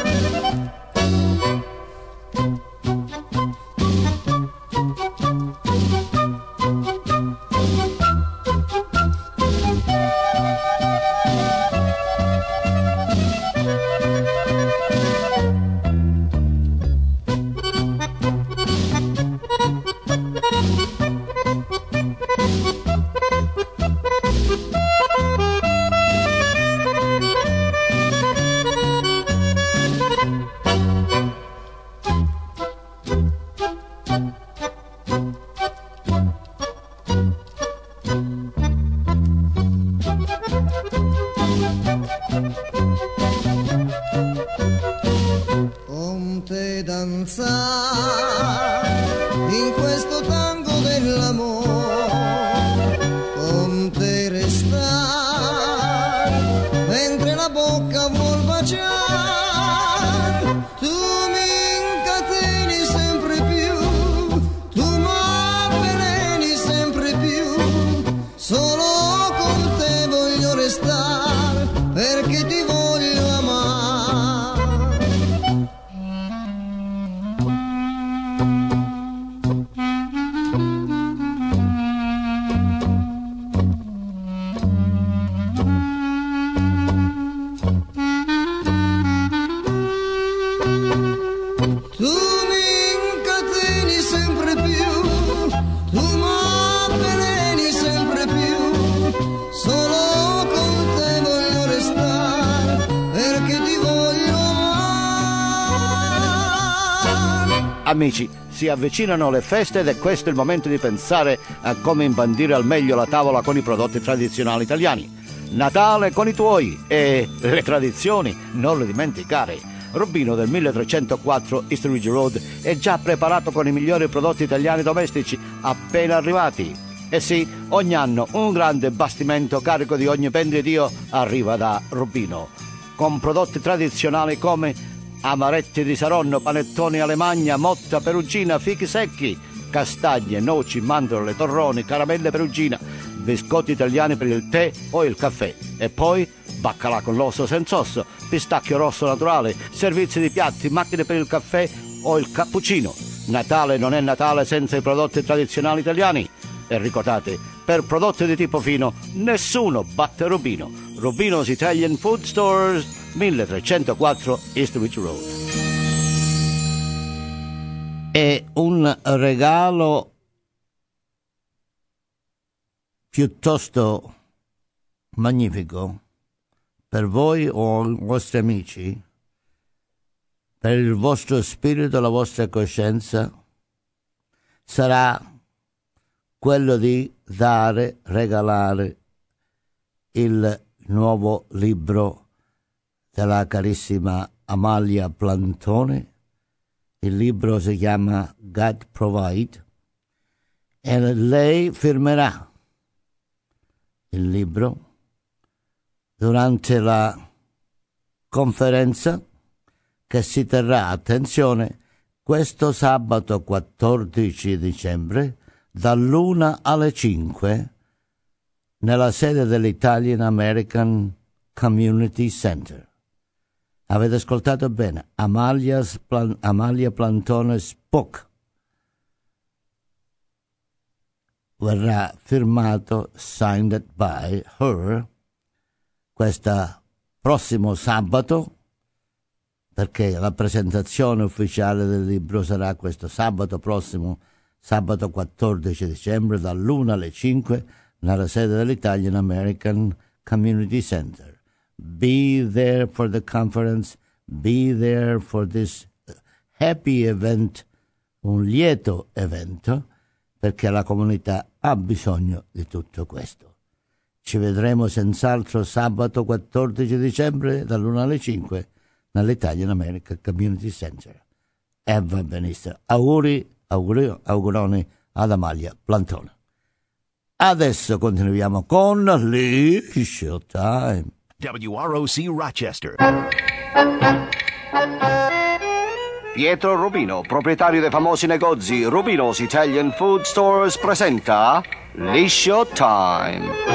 Con te danzare in questo tango dell'amore, con te restare mentre la bocca vuol baciare, tu mi incateni sempre più, tu m'avveleni sempre più, solo con te voglio restare perché ti voglio amare. Tu mi incateni sempre più, tu m'avveleni sempre più, solo con te voglio restare perché ti voglio amare. Amici, si avvicinano le feste ed è questo il momento di pensare a come imbandire al meglio la tavola con i prodotti tradizionali italiani. Natale con i tuoi e le tradizioni non le dimenticare. Rubino del 1304 East Ridge Road è già preparato con i migliori prodotti italiani domestici appena arrivati. E sì, ogni anno un grande bastimento carico di ogni ben di Dio arriva da Rubino, con prodotti tradizionali come amaretti di Saronno, panettoni Alemagna, motta perugina, fichi secchi, castagne, noci, mandorle, torroni, caramelle perugina, biscotti italiani per il tè o il caffè e poi baccalà con l'osso senza osso, pistacchio rosso naturale, servizi di piatti, macchine per il caffè o il cappuccino. Natale non è Natale senza i prodotti tradizionali italiani. E ricordate, per prodotti di tipo fino nessuno batte Rubino. Rubino's Italian Food Stores, 1304 East Ridge Road. È un regalo piuttosto magnifico per voi o i vostri amici, per il vostro spirito e la vostra coscienza, sarà quello di regalare il nuovo libro della carissima Amalia Plantone. Il libro si chiama God Provide e lei firmerà il libro durante la conferenza che si terrà, attenzione, questo sabato 14 dicembre dall'1 alle 5 nella sede dell'Italian American Community Center. Avete ascoltato bene, Amalia Plantone's book verrà firmato, signed by her, questo prossimo sabato, perché la presentazione ufficiale del libro sarà questo sabato prossimo, sabato 14 dicembre, dall'1 alle 5, nella sede dell'Italian American Community Center. Be there for the conference, be there for this happy event, un lieto evento, perché la comunità ha bisogno di tutto questo. Ci vedremo senz'altro sabato 14 dicembre dall'1 alle 5 nell'Italian American Community Center. E va benissimo. Auguroni ad Amalia Plantone. Adesso continuiamo con Leisure Time. WROC Rochester. Pietro Rubino, proprietario dei famosi negozi Rubino's Italian Food Stores, presenta Leisure Time.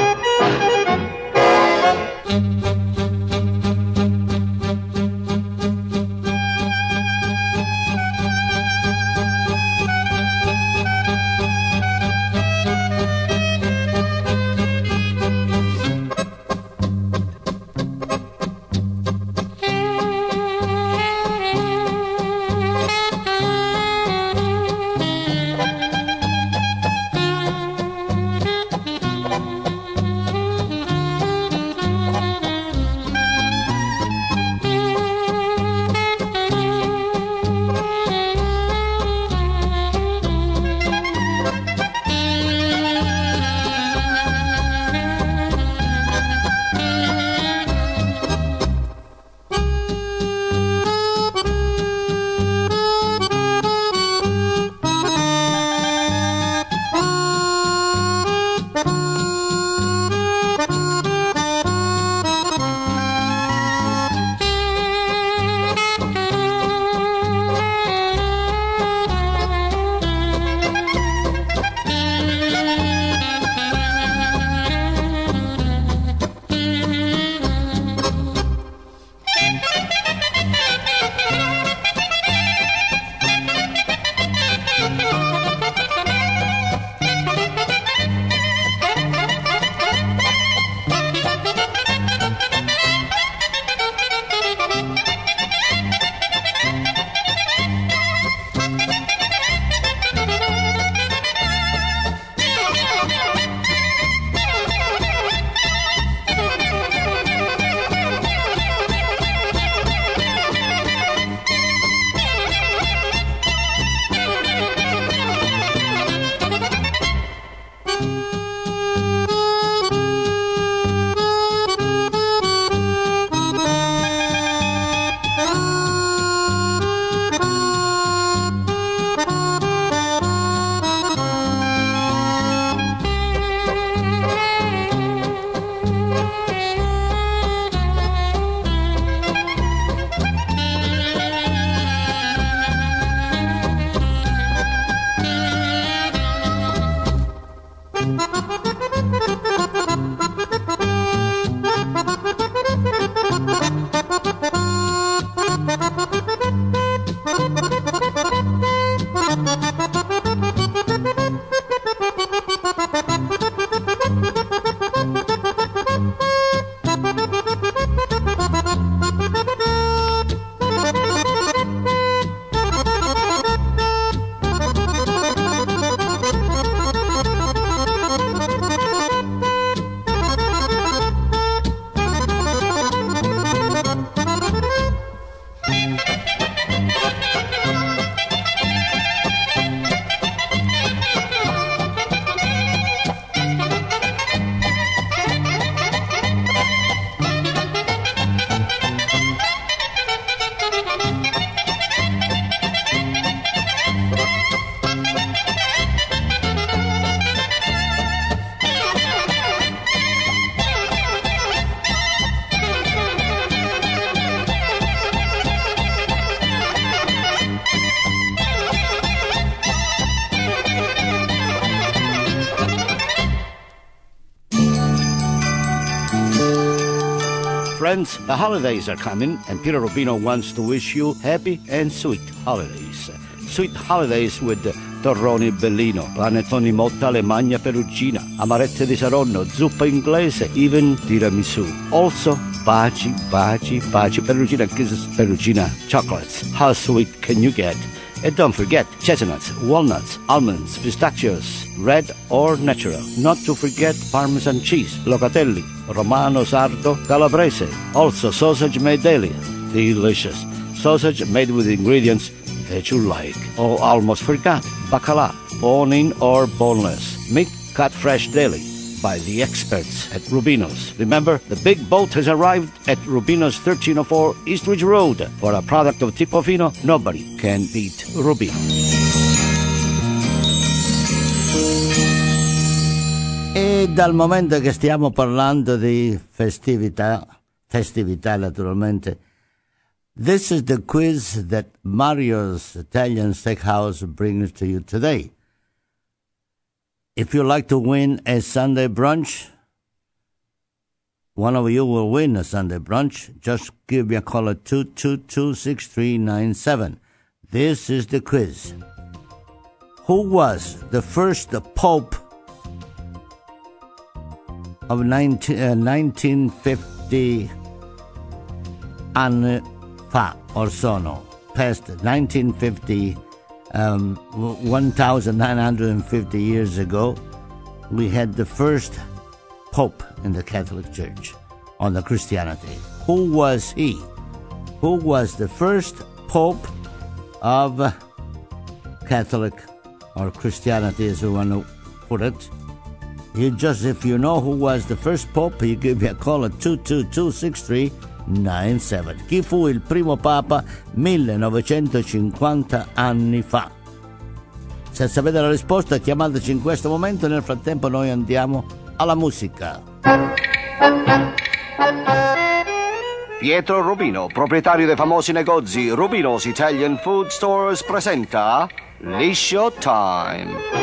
friends, the holidays are coming, and Peter Rubino wants to wish you happy and sweet holidays. Sweet holidays with torroni bellino, panettoni motta, lemagna perugina, amarette di Saronno, zuppa inglese, even tiramisù. Also, baci, perugina kisses, perugina chocolates. How sweet can you get? And don't forget chestnuts, walnuts, almonds, pistachios, red or natural. Not to forget Parmesan cheese, locatelli, Romano sardo, calabrese. Also sausage made daily. Delicious. Sausage made with ingredients that you like. Oh, almost forgot. Bacala, bone-in or boneless. Meat cut fresh daily by the experts at Rubino's. Remember, the big boat has arrived at Rubino's 1304 Eastridge Road. For a product of Tipo Fino, nobody can beat Rubino. E dal momento che stiamo parlando di festività naturalmente, this is the quiz that Mario's Italian Steakhouse brings to you today. If you like to win a Sunday brunch, one of you will win a Sunday brunch. Just give me a call at 222-6397. This is the quiz. Who was the first Pope of 1950 anni fa or sono? Past 1950, 1,950 years ago, we had the first Pope in the Catholic Church on the Christianity. Who was he? Who was the first Pope of Catholic or Christianity, as we want to put it? If you know who was the first Pope, you give me a call at 222-6397. Chi fu il primo Papa 1950 anni fa? Se sapete la risposta, chiamateci in questo momento. Nel frattempo noi andiamo alla musica. Pietro Rubino, proprietario dei famosi negozi Rubino's Italian Food Stores, presenta Liscio Time.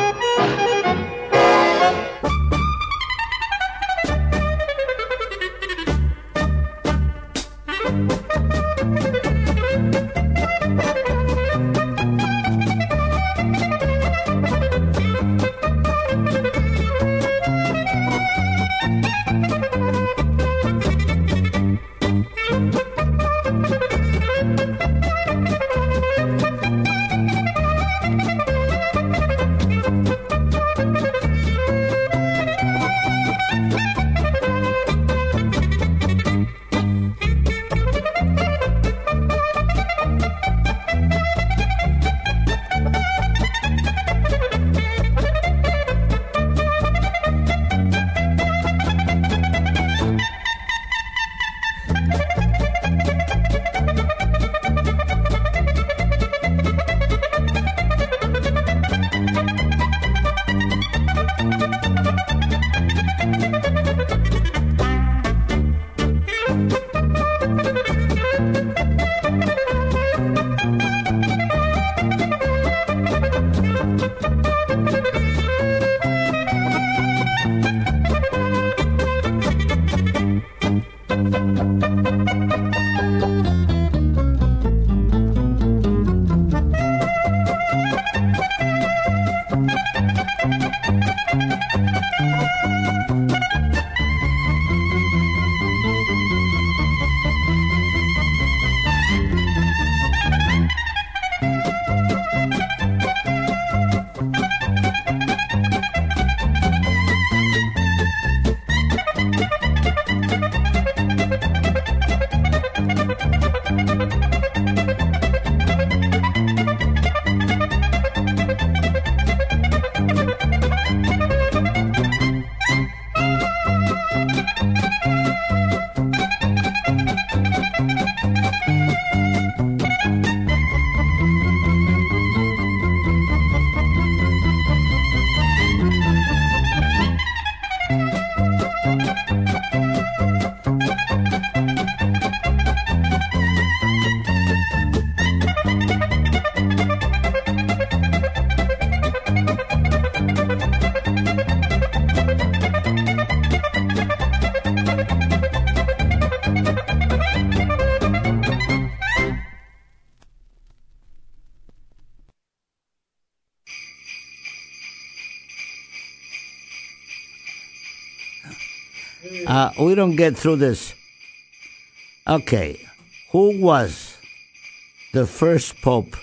We don't get through this. Okay, who was the first pope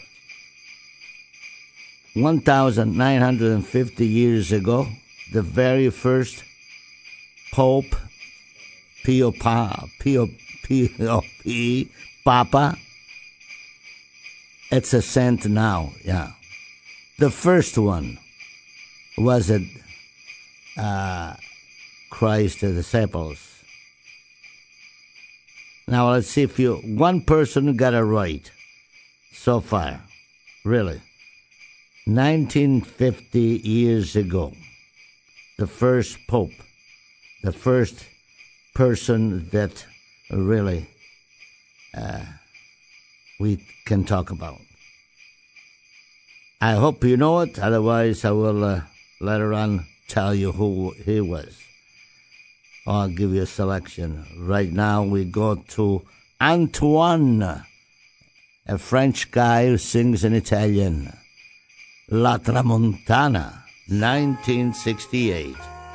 1,950 years ago? The very first pope, P-O-P, Papa. It's a saint now, yeah. The first one was it Christ the disciples. Now let's see if one person got it right so far. Really. 1950 years ago, the first pope, the first person that really we can talk about. I hope you know it, otherwise I will later on tell you who he was. I'll give you a selection. Right now we go to Antoine, a French guy who sings in Italian. La Tramontana, 1968.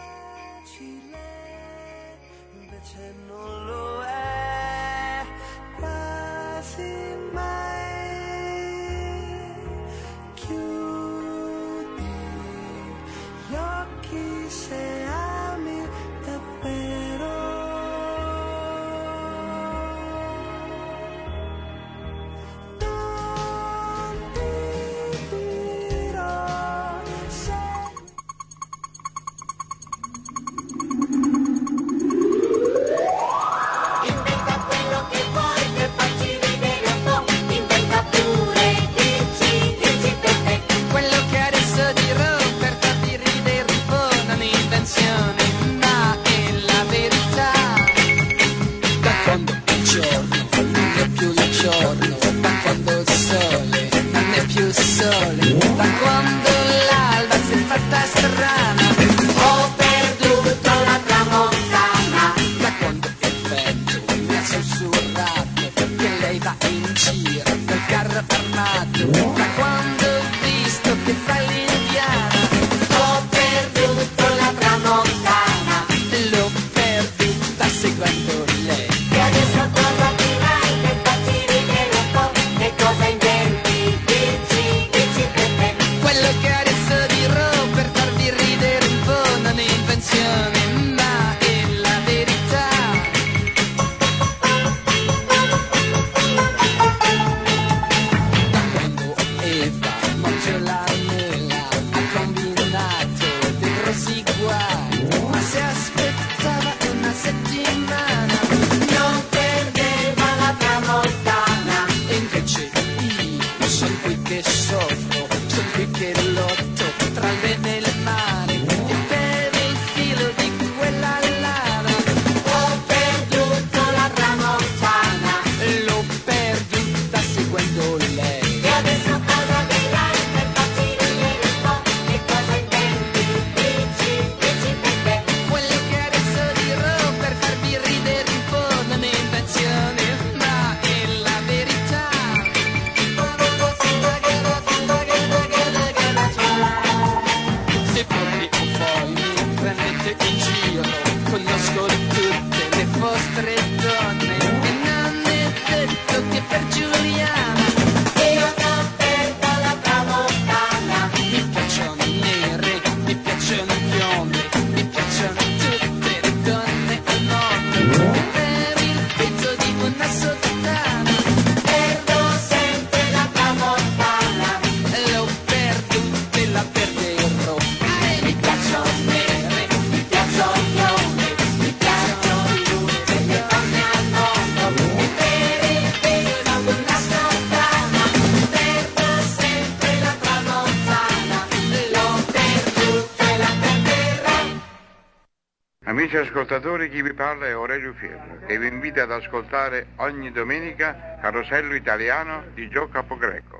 Amici ascoltatori, chi vi parla è Aurelio Fierro e vi invita ad ascoltare ogni domenica Carosello Italiano di Gio Capogreco.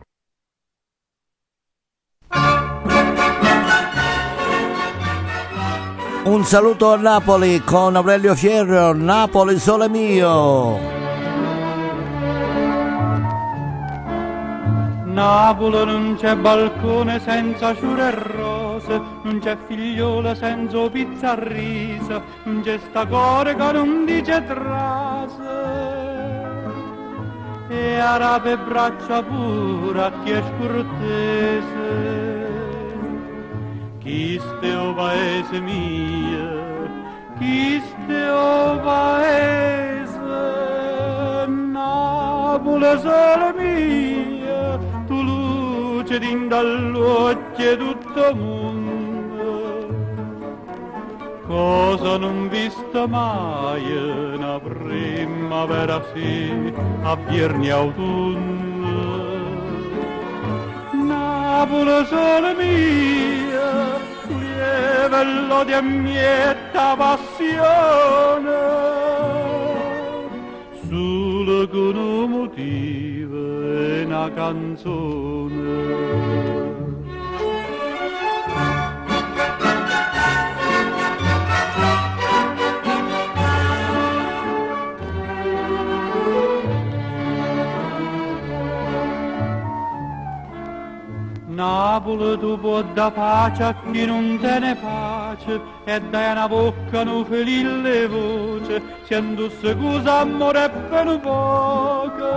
Un saluto a Napoli con Aurelio Fierro, Napoli sole mio. Napoli non c'è balcone senza ciure e rose, cose, non c'è figliola senza pizza a riso, non c'è sta cuore che non dice trase. E arabe braccia pure a chi è scortese. Chi ste o paese mio, chi ste o paese, Napoli sola mia, tu luce din dall'occhio tutto mondo. Cosa non vista mai una primavera sì, a vierni autunno. Napoli sola mia, lievello di ammietta passione, solo con un motivo e una canzone. Napoli tu può da pace a chi non te ne pace e dai una bocca no felice voce, sento scusa amore e per poco.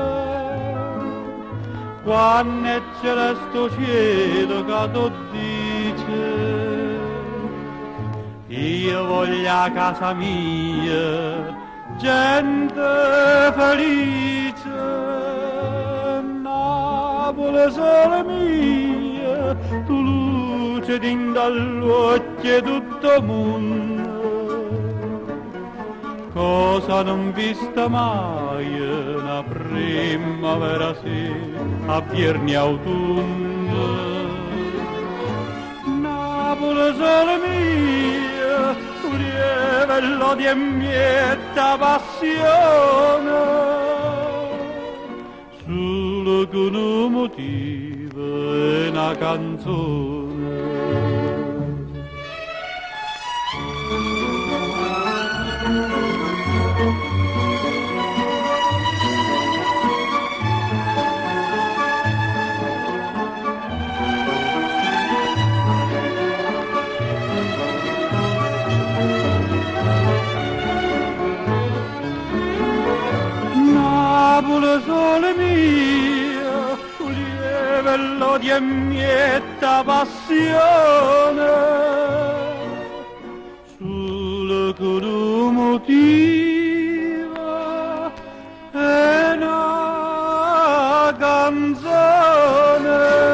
Quando è celeste cielo che tu dice, io voglio a casa mia, gente felice. Napoli sola mia, tu luce din dall'occhio tutto mondo. Cosa non vista mai una primavera sì, a vierni autunno. Napoli sola mia, tu lievello di ammietta passione, solo con un motivo e una canzone. Napoli sola mia, tu lievello di ammietta passione, solo con un motivo e una canzone.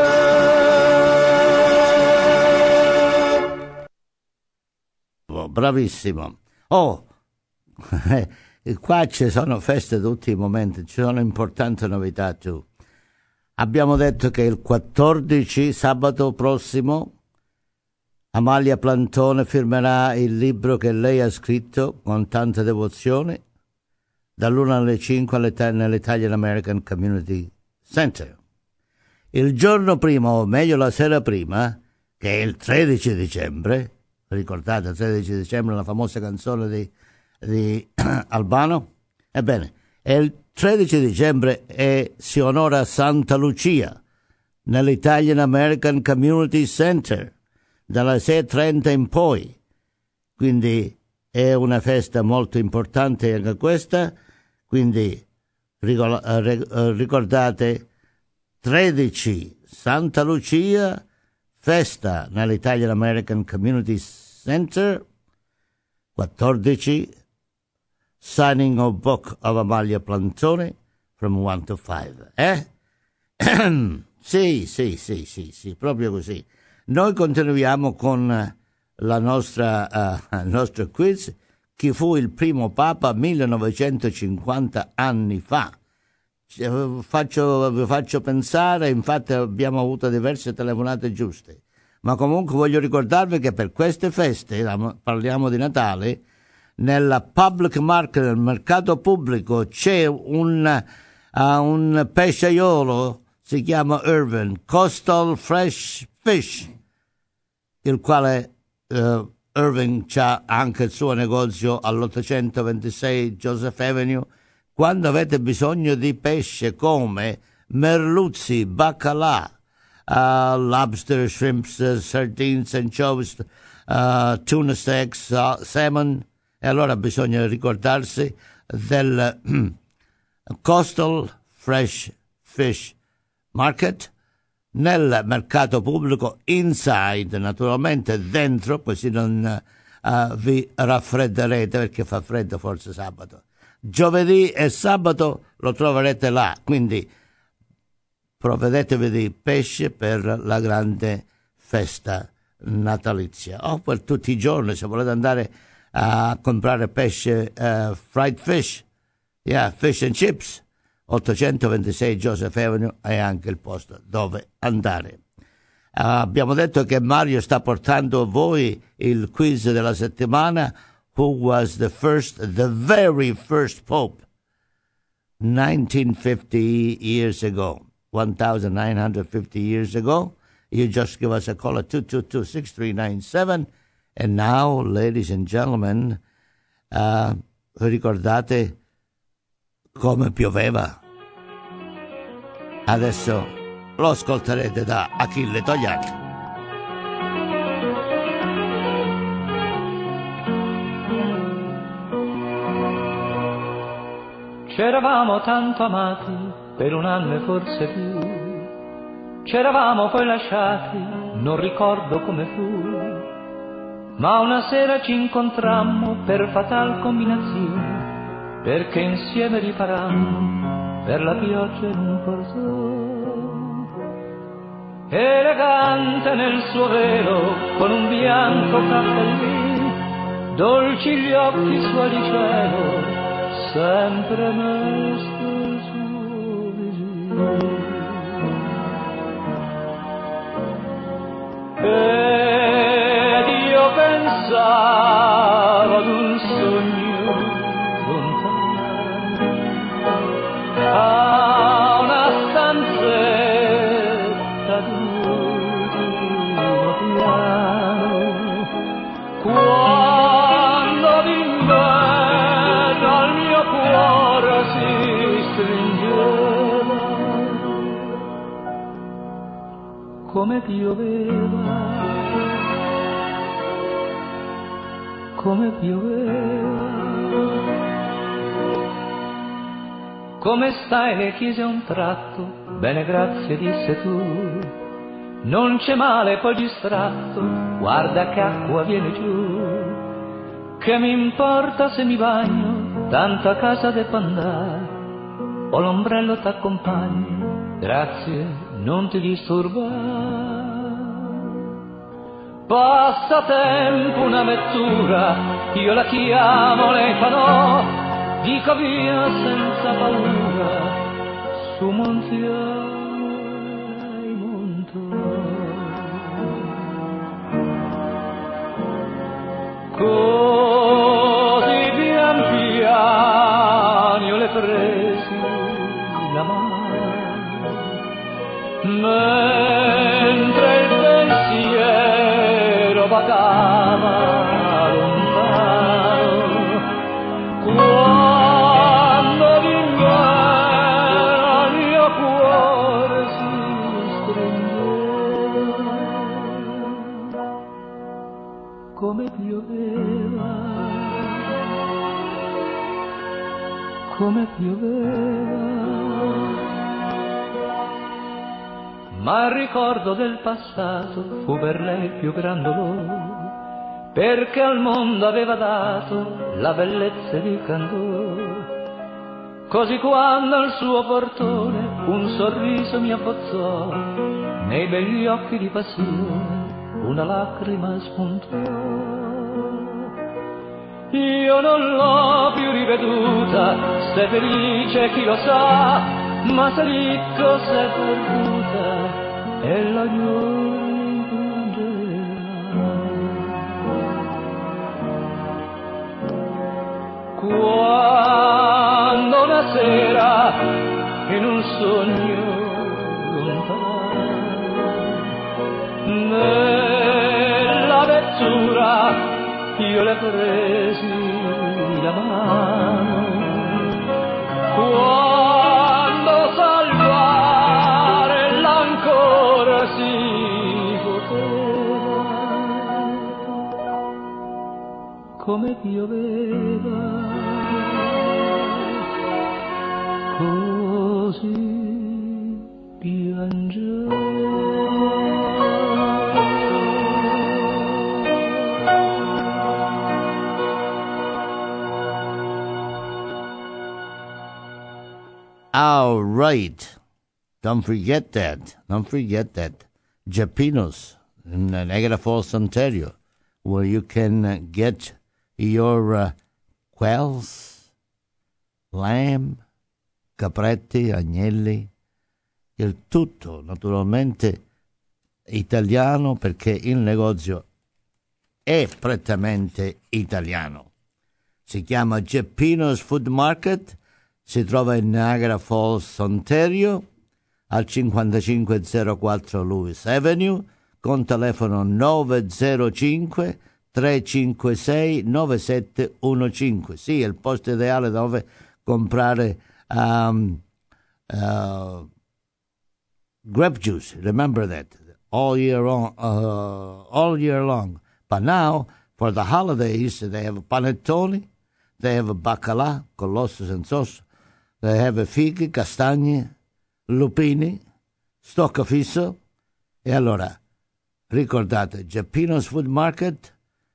Bravissimo. Oh, qua ci sono feste tutti i momenti, ci sono importanti novità tu. Abbiamo detto che il 14, sabato prossimo, Amalia Plantone firmerà il libro che lei ha scritto con tanta devozione, dall'1 alle 5 nell'Italian American Community Center. Il giorno prima, o meglio la sera prima, che è il 13 dicembre, ricordate il 13 dicembre la famosa canzone di Albano? Ebbene, è il 13 dicembre e si onora Santa Lucia nell'Italian American Community Center dalle 6:30 in poi. Quindi è una festa molto importante anche questa, quindi ricordate 13 Santa Lucia, festa nell'Italian American Community Center, 14 signing of book of Amalia Plantone from 1 to 5. Sì, proprio così. Noi continuiamo con la nostra, il nostro quiz. Chi fu il primo Papa 1950 anni fa? Vi faccio pensare, infatti abbiamo avuto diverse telefonate giuste. Ma comunque voglio ricordarvi che per queste feste, parliamo di Natale, nella public market, nel mercato pubblico, c'è un pesciaiolo, si chiama Irvin, Coastal Fresh Fish, il quale Irving c'ha anche il suo negozio all'826 Joseph Avenue. Quando avete bisogno di pesce come merluzzi, baccalà, lobster, shrimps, sardines, anchovies, tuna steaks, salmon. E allora bisogna ricordarsi del Coastal Fresh Fish Market nel mercato pubblico, inside, naturalmente dentro, così non vi raffredderete, perché fa freddo forse sabato. Giovedì e sabato lo troverete là, quindi provvedetevi di pesce per la grande festa natalizia, o per tutti i giorni se volete andare a comprare pesce, fried fish, fish and chips. 826 Joseph Avenue è anche il posto dove andare. Abbiamo detto che Mario sta portando a voi il quiz della settimana. Who was the very first Pope? 1950 years ago. 1950 years ago. You just give us a call at 222-6397. And now, ladies and gentlemen, ricordate come pioveva? Adesso lo ascolterete da Achille Togliatti. C'eravamo tanto amati per un anno e forse più, c'eravamo poi lasciati, non ricordo come fu, ma una sera ci incontrammo per fatal combinazione, perché insieme riparammo per la pioggia in un portone. Elegante nel suo velo, con un bianco cappellino, dolci gli occhi suoi di cielo, sempre mesto il suo visino. Ed io pensavo ad un sogno lontano, a una stanzetta d'ultimo piano, quando d'inverno al mio cuore si stringeva, come pioveva, come pioveva. Come stai? Le chiese a un tratto. Bene, grazie, disse tu. Non c'è male, poi distratto, guarda che acqua viene giù. Che mi importa se mi bagno, tanto a casa devo andare. Ho l'ombrello, t'accompagno, grazie, non ti disturbare. Passatempo, una vettura, io la chiamo, lei fa no, dico via senza paura, su Montiano e Montone. Così pian piano io le presi la mano, mentre il pensiero vagava lontano, quando d'inverno il mio cuore si stringeva, come pioveva, come pioveva. Ma il ricordo del passato fu per lei più gran dolore, perché al mondo aveva dato la bellezza di candore. Così quando al suo portone un sorriso mi abbozzò, nei begli occhi di passione una lacrima spuntò. Io non l'ho più riveduta, se felice chi lo sa, ma se ricco se perduta e la quando una sera in un sogno lontano nella vettura io le presi la mano, quando salvare l'ancora si come pioveva, così piangeva. All right. Don't forget that. Don't forget that. Giappinos in Niagara Falls, Ontario, where you can get your quails, lamb, capretti, agnelli, il tutto naturalmente italiano, perché il negozio è prettamente italiano. Si chiama Giappinos Food Market, si trova in Niagara Falls, Ontario, al 5504 Lewis Avenue, con telefono 905 356 9715. Sì, è il posto ideale dove comprare grape juice. Remember that all year long. But now for the holidays, they have panettone, they have baccalà, colossus and sauce, they have fighe, castagne, lupini, stoccafisso. E allora ricordate, Giappinos Food Market,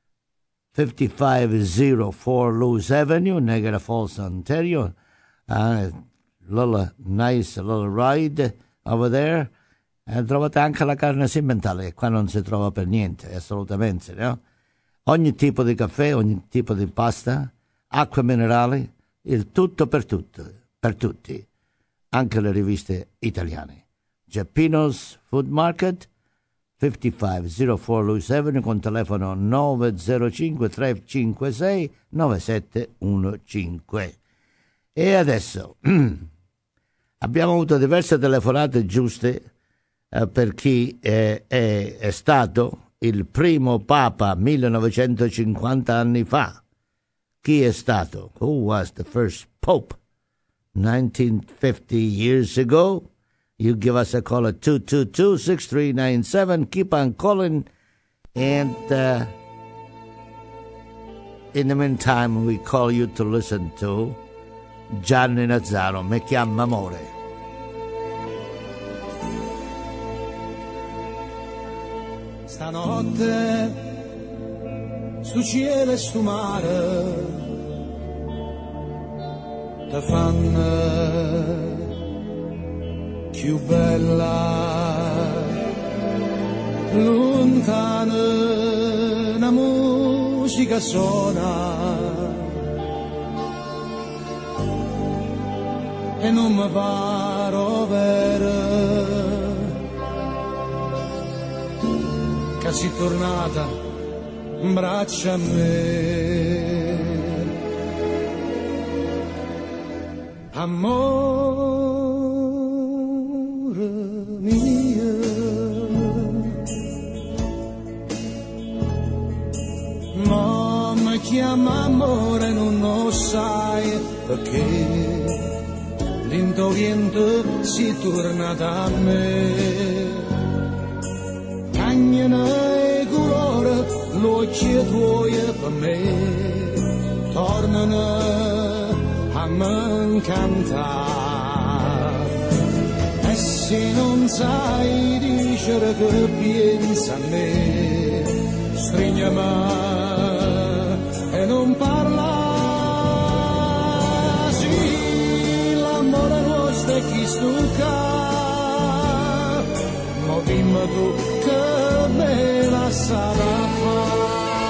5504 Lewis Avenue, Niagara Falls, Ontario. Little nice little ride over there. Trovate anche la carne simmentale, qua non si trova per niente, assolutamente, no? Ogni tipo di caffè, ogni tipo di pasta, acqua minerale, il tutto per tutti, anche le riviste italiane. Giappinos Food Market, 5504 Lewis Avenue, con telefono 905 356 9715. E adesso abbiamo avuto diverse telefonate giuste per chi è stato il primo Papa 1950 anni fa. Chi è stato? Who was the first Pope 1950 years ago? You give us a call at 222-6397. Keep on calling. And in the meantime, we call you to listen to Gianni Nazzaro, Me chiama amore. Stanotte su cielo e su mare te fanno più bella, lontana una musica suona e non mi pare vero che si tornata in braccia a me. Amore mio, ma mi chiama amore, non lo sai perché l'indovento si torna da me. Cagnano e colore, l'occhio tuoi per me tornano a m'incantare. E se non sai dicere che pensa a me, strignami e non parla. Sì, l'amore nostro è chi stucca, ma dimmi tu che me la sarà fare.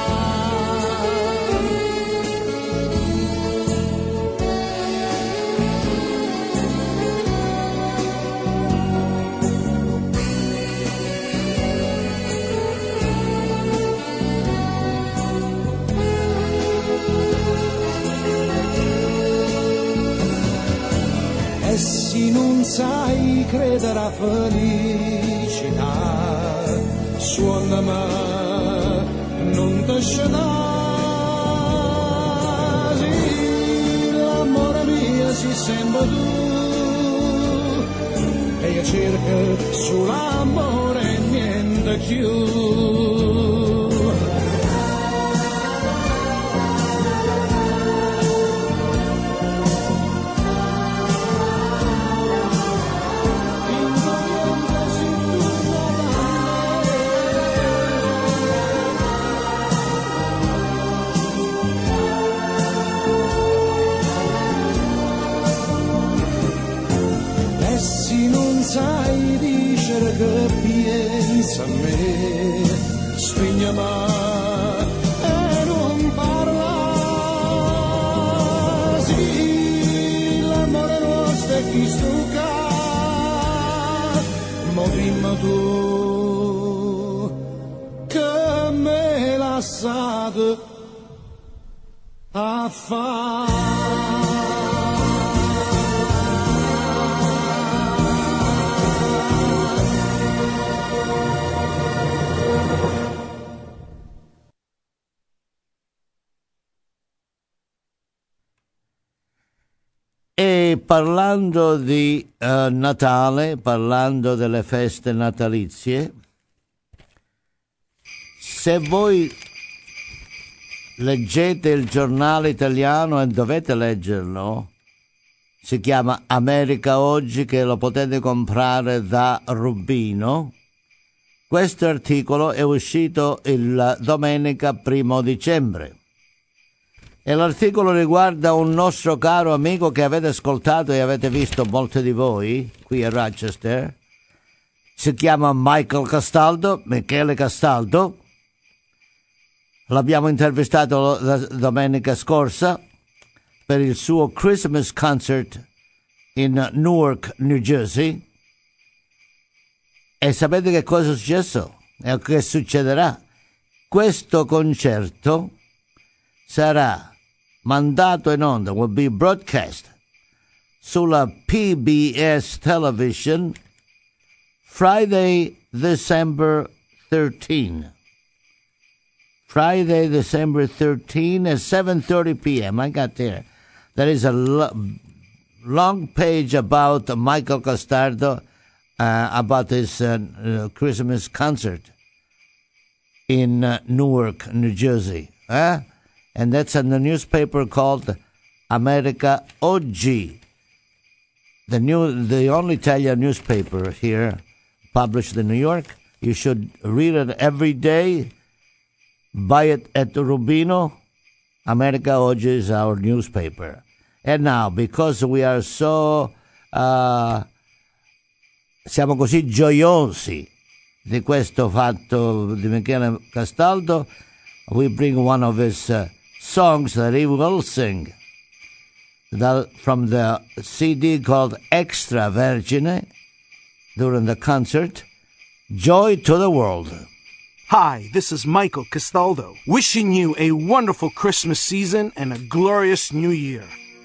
E se non sai credere a felicità, suonami, non ti scenà. Sì, l'amore mio si sembra tu, e io cerco sull'amore e niente più. c'era che pensa a me, spegna ma e non parla. Sì, l'amore nostro è chi stucca, ma prima tu che me lasciato a fare. E parlando di Natale, parlando delle feste natalizie, se voi leggete il giornale italiano, e dovete leggerlo, si chiama America Oggi, che lo potete comprare da Rubino. Questo articolo è uscito il domenica 1 dicembre. E l'articolo riguarda un nostro caro amico che avete ascoltato e avete visto molti di voi qui a Rochester. Si chiama Michele Castaldo. L'abbiamo intervistato la domenica scorsa per il suo Christmas concert in Newark, New Jersey. E sapete che cosa è successo? E che succederà? Questo concerto sarà mandato in onda, will be broadcast sulla PBS television Friday, December 13. Friday, December 13 at 7:30 p.m. I got there. There is a long page about Michael Castaldo, about his Christmas concert in Newark, New Jersey. And that's in the newspaper called America Oggi. The only Italian newspaper here, published in New York. You should read it every day. Buy it at Rubino. America Oggi is our newspaper. And now, because we are so, siamo così gioiosi di questo fatto di Michele Castaldo, we bring one of his songs that he will sing from the CD called Extra Vergine during the concert, Joy to the World. Hi, this is Michael Castaldo, wishing you a wonderful Christmas season and a glorious New Year.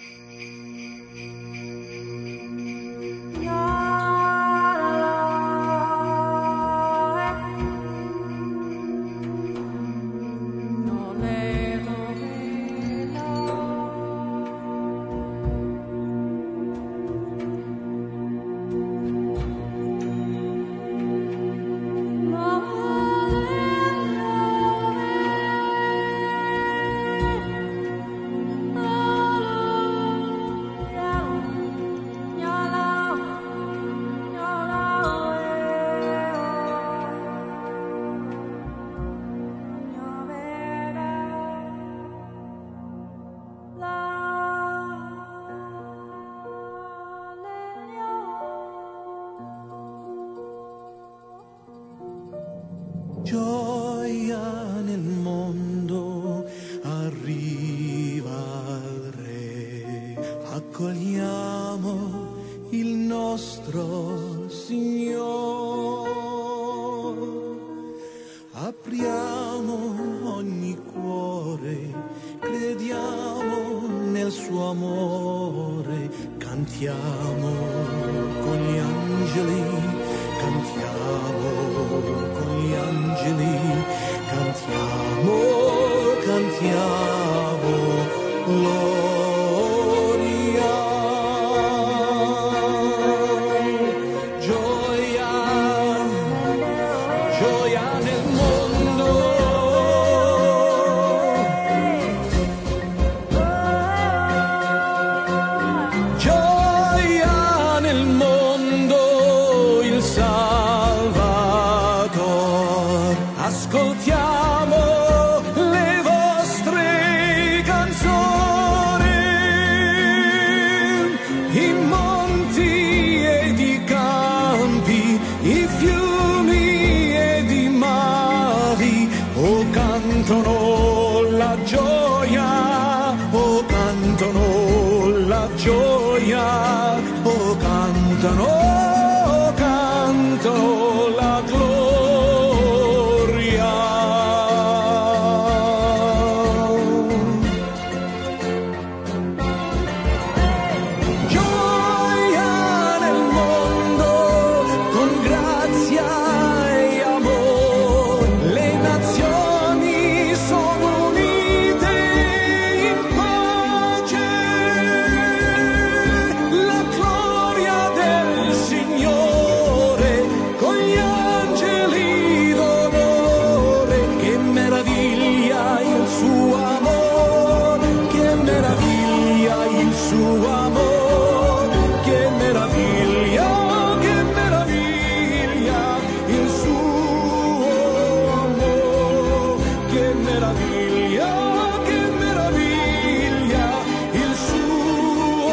Gioia nel mondo, arriva il Re, accogliamo il nostro Signore, apriamo ogni cuore, crediamo nel suo amore, cantiamo con gli angeli, cantiamo con gli angeli, cantiamo, cantiamo, gloria, gioia, gioia nel mondo, gioia nel mondo, il Salvatore, ascoltiamo le vostre canzoni. gioia, oh cantano la gloria. Gioia nel mondo, con grazia e amore, le nazioni sono unite in pace. La gloria del Signore con gli angeli d'onore. Che meraviglia il suo amore, che meraviglia il suo amore, che meraviglia il suo amore, che meraviglia il suo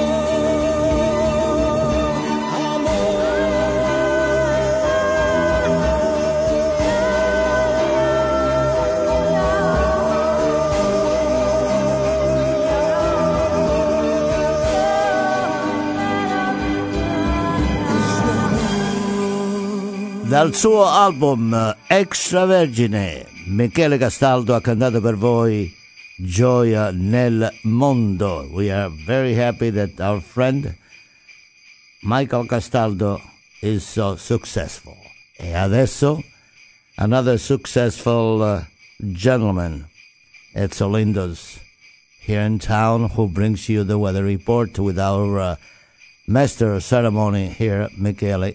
Dal suo album Extravergine, Michele Castaldo ha cantato per voi Gioia nel mondo. We are very happy that our friend Michael Castaldo is so successful. E adesso another successful gentleman, Ezzo Lindos, here in town, who brings you the weather report with our master of ceremony here, Michele.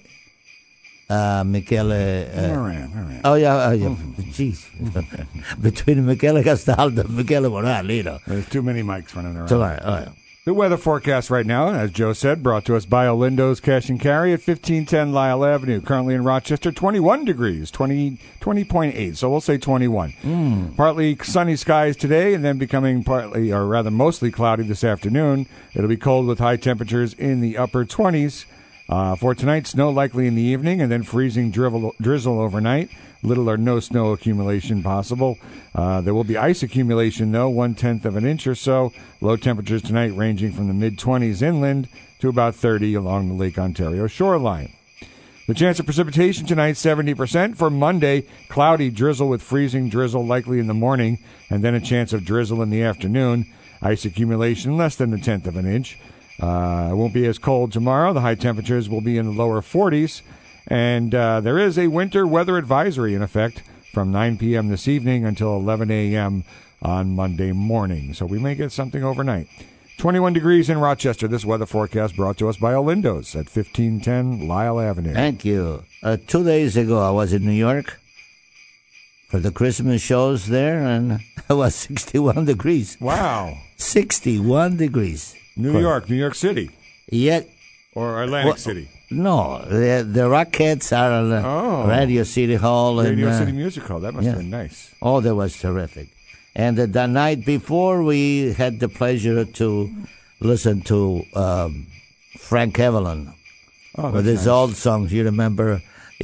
Moran. Oh, yeah. Jeez. Between Michele Castaldo and Michele Moran, you know. There's too many mics running around. So, all right. The weather forecast right now, as Joe said, brought to us by Olindo's Cash and Carry at 1510 Lyle Avenue. Currently in Rochester, 21 degrees, 20.8, so we'll say 21. Partly sunny skies today, and then becoming partly, or rather mostly cloudy this afternoon. It'll be cold with high temperatures in the upper 20s. For tonight, snow likely in the evening, and then freezing drizzle overnight. Little or no snow accumulation possible. There will be ice accumulation, though, 1/10 of an inch or so. Low temperatures tonight ranging from the mid-20s inland to about 30 along the Lake Ontario shoreline. The chance of precipitation tonight, 70%. For Monday, cloudy drizzle with freezing drizzle likely in the morning, and then a chance of drizzle in the afternoon. Ice accumulation less than the 1/10 of an inch. It won't be as cold tomorrow. The high temperatures will be in the lower 40s. And there is a winter weather advisory in effect from 9 p.m. this evening until 11 a.m. on Monday morning. So we may get something overnight. 21 degrees in Rochester. This weather forecast brought to us by Olindo's at 1510 Lyle Avenue. Thank you. 2 days ago, I was in New York for the Christmas shows there, and it was 61 degrees. Wow. 61 degrees. New York City. Yet, or Atlantic City. No, the Rockettes are in Radio City Hall. Radio City Music Hall. That must have been nice. Oh, that was terrific. And the night before, we had the pleasure to listen to Frank Evelyn with his old songs. You remember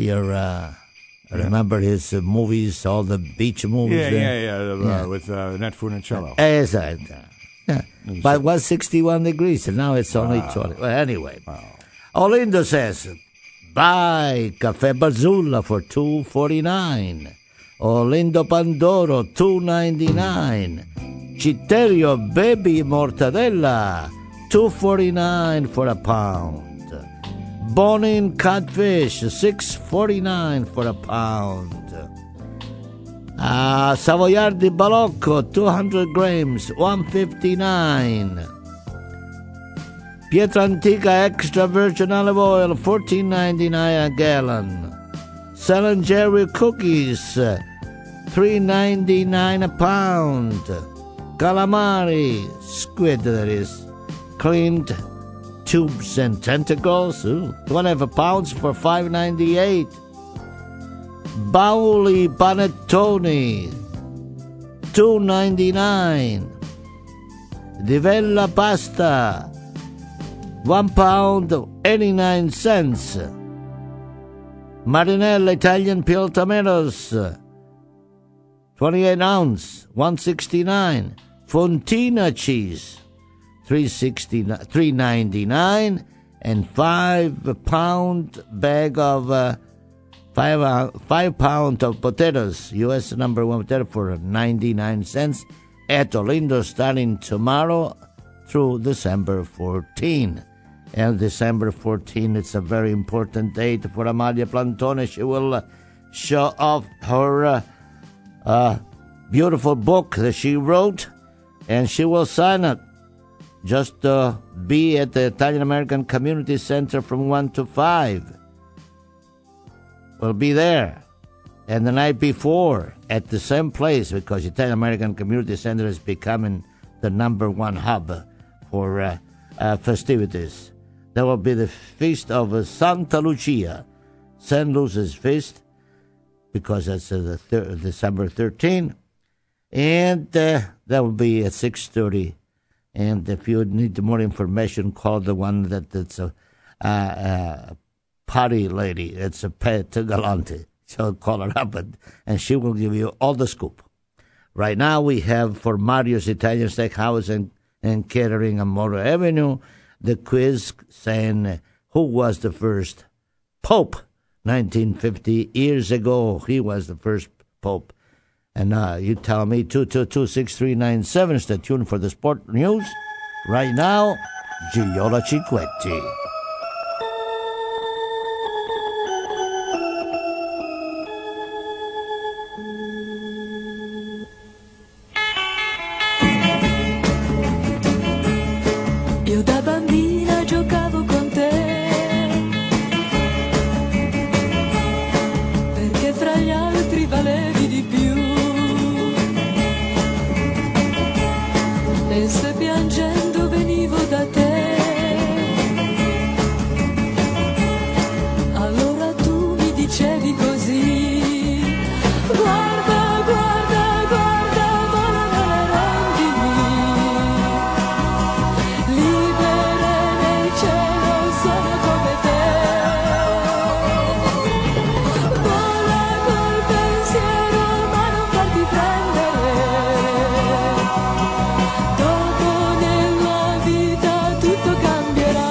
remember his movies, all the beach movies? With Annette Funicello. Exactly. Yeah. But it was 61 degrees, and now it's only 20. Well, anyway. Wow. Olindo says, buy Caffè Barzulla for $2.49. Olindo Pandoro, $2.99. Citerio Baby Mortadella, $2.49 for a pound. Bonin Codfish, $6.49 for a pound. Savoiardi Balocco, 200 grams, $1.59. Pietrantica Extra Virgin Olive Oil, $14.99 a gallon. San Jerry Cookies, $3.99 a pound. Calamari, squid that is, cleaned tubes and tentacles, 25 pounds for $5.98. Bauli Panettone, $2.99. Divella Pasta, 1 pound, 89 cents. Marinella Italian peeled tomatoes, 28 ounce, $1.69. Fontina cheese, $3.99, and 5-pound bag of 5 pound of potatoes, U.S. number one potato for 99 cents at Olindo starting tomorrow through December 14. And December 14, it's a very important date for Amalia Plantone. She will show off her beautiful book that she wrote, and she will sign it. Just be at the Italian American Community Center from 1 to 5. We'll be there. And the night before, at the same place, because Italian American Community Center is becoming the number one hub for festivities. There will be the feast of Santa Lucia, St. Lucy's feast, because that's December 13th. And that will be at 6:30. And if you need more information, call the one that's a party lady. It's a Pet Galante. So call her up, and she will give you all the scoop. Right now we have for Mario's Italian Steakhouse and Catering on Moro Avenue, the quiz saying who was the first Pope. 1950 years ago, he was the first Pope. And you tell me, 222-6397. Stay tuned for the sport news. Right now, Giola Cinquetti. Io da bambina giocavo con te, perché fra gli altri valevi di più. E se piangendo venivo da te, allora tu mi dicevi così: guarda, guarda, guarda, volano le rondini, libere nel cielo sono come te. Vola col pensiero ma non farti prendere, dopo nella vita tutto cambierà.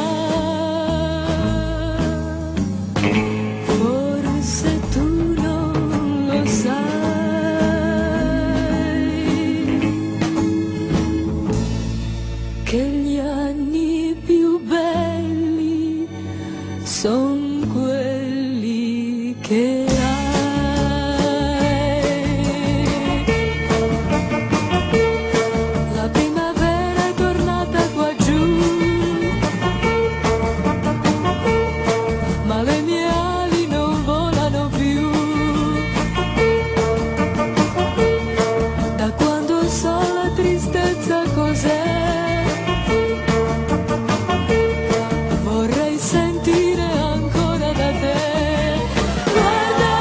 Forse tu non lo sai, che gli anni più belli son quelli che hai. La primavera è tornata qua giù, ma le mie ali non volano più. Da quando so la tristezza cos'è, vorrei sentire ancora da te. Guarda,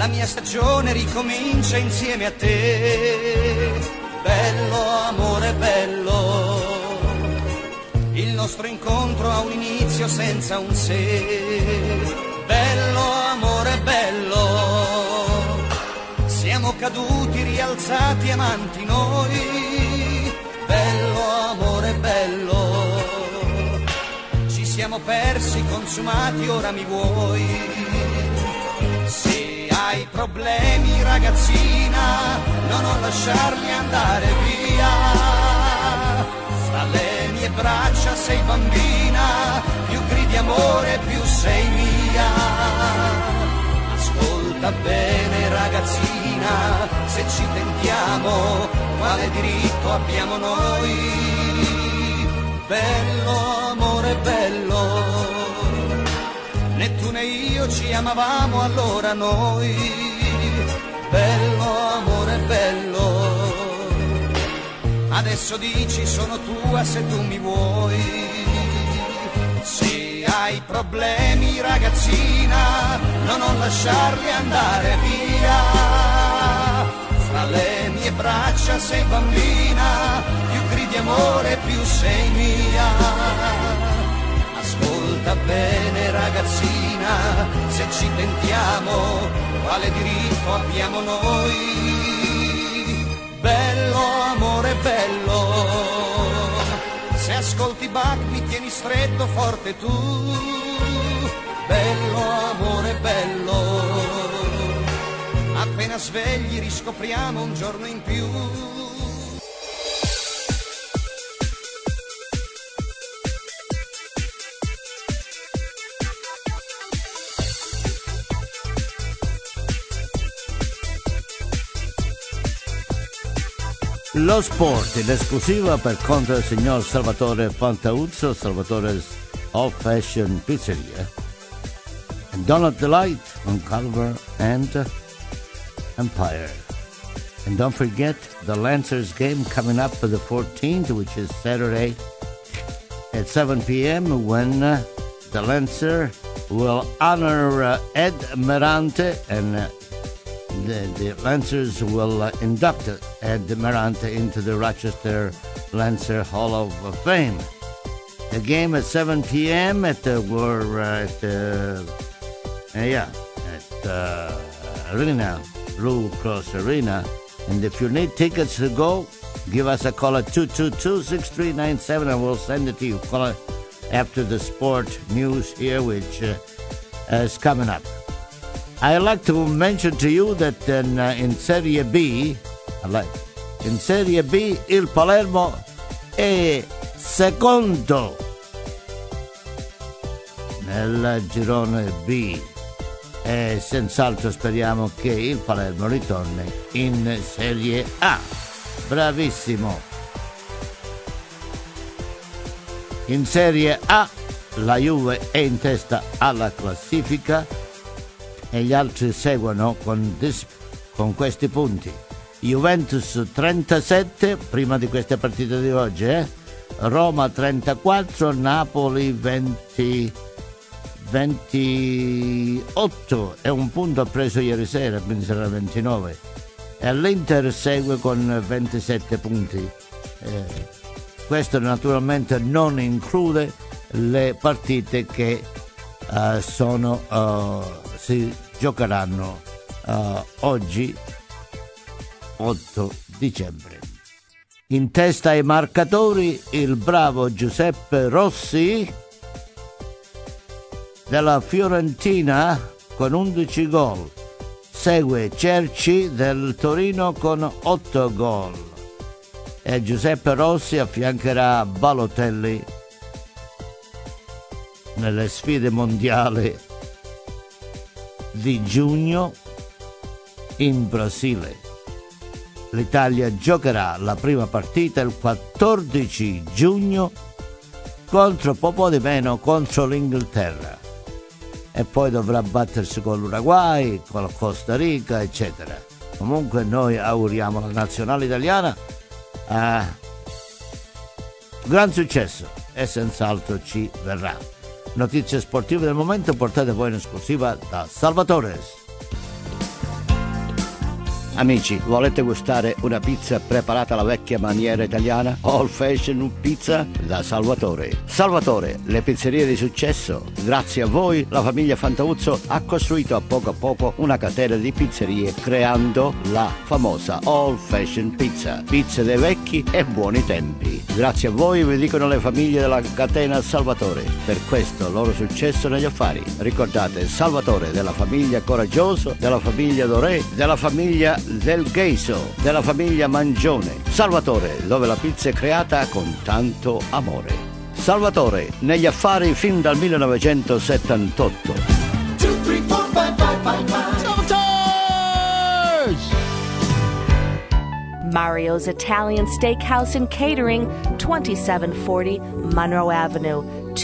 la mia stagione ricomincia insieme a te. Bello amore bello, il nostro incontro ha un inizio senza un se. Bello amore bello, siamo caduti rialzati amanti noi. Bello amore bello, ci siamo persi consumati, ora mi vuoi. Se hai problemi ragazzina, non lasciarli andare via. Fra le mie braccia sei bambina, più gridi amore più sei mia. Ascolta bene ragazzina, se ci tentiamo quale diritto abbiamo noi? Bello amore bello, né tu né io ci amavamo allora noi. Bello amore bello, adesso dici sono tua se tu mi vuoi. Se hai problemi ragazzina, non lasciarli andare via. Fra le mie braccia sei bambina, più gridi amore più sei mia. Ascolta bene ragazzina, se ci tentiamo quale diritto abbiamo noi? Bello amore bello, se ascolti Bach mi tieni stretto forte tu. Bello amore bello, appena svegli riscopriamo un giorno in più. Lo sport, in esclusiva per conto del signor Salvatore Fantauzzo, Salvatore's Old Fashion Pizzeria, and Donald Delight on Culver and Empire. And don't forget the Lancers game coming up for the 14th, which is Saturday at 7 p.m. when the Lancer will honor Ed Merante, and the Lancers will induct Ed Merante into the Rochester Lancer Hall of Fame. The game at 7 p.m. at Arena, Blue Cross Arena. And if you need tickets to go, give us a call at 222-6397 and we'll send it to you. Call it after the sport news here, which is coming up. I'd like to mention to you that in Serie B, il Palermo è secondo nel girone B e senz'altro speriamo che il Palermo ritorni in Serie A. Bravissimo. In Serie A la Juve è in testa alla classifica e gli altri seguono con questi punti. Juventus 37 prima di queste partite di oggi, Roma 34, Napoli 28 e un punto ha preso ieri sera, quindi sarà 29, e l'Inter segue con 27 punti. Questo naturalmente non include le partite che si giocheranno oggi 8 dicembre. In testa ai marcatori il bravo Giuseppe Rossi della Fiorentina con 11 gol, segue Cerci del Torino con 8 gol e Giuseppe Rossi affiancherà Balotelli nelle sfide mondiali di giugno in Brasile. L'Italia giocherà la prima partita il 14 giugno contro poco di meno contro l'Inghilterra e poi dovrà battersi con l'Uruguay, con la Costa Rica, eccetera. Comunque noi auguriamo alla nazionale italiana gran successo e senz'altro ci verrà. Notizie sportive del momento portate poi in esclusiva da Salvatore. Amici, volete gustare una pizza preparata alla vecchia maniera italiana? Old Fashion Pizza da Salvatore. Salvatore, le pizzerie di successo. Grazie a voi, la famiglia Fantauzzo ha costruito a poco una catena di pizzerie creando la famosa Old Fashion Pizza. Pizze dei vecchi e buoni tempi. Grazie a voi, vi dicono le famiglie della catena Salvatore. Per questo loro successo negli affari. Ricordate Salvatore della famiglia Coraggioso, della famiglia Doré, della famiglia Del Gheiso, della famiglia Mangione. Salvatore, dove la pizza è creata con tanto amore. Salvatore, negli affari fin dal 1978. 2, 3, 4, 5, 5, 5. Mario's Italian Steakhouse and Catering, 2740 Monroe Avenue,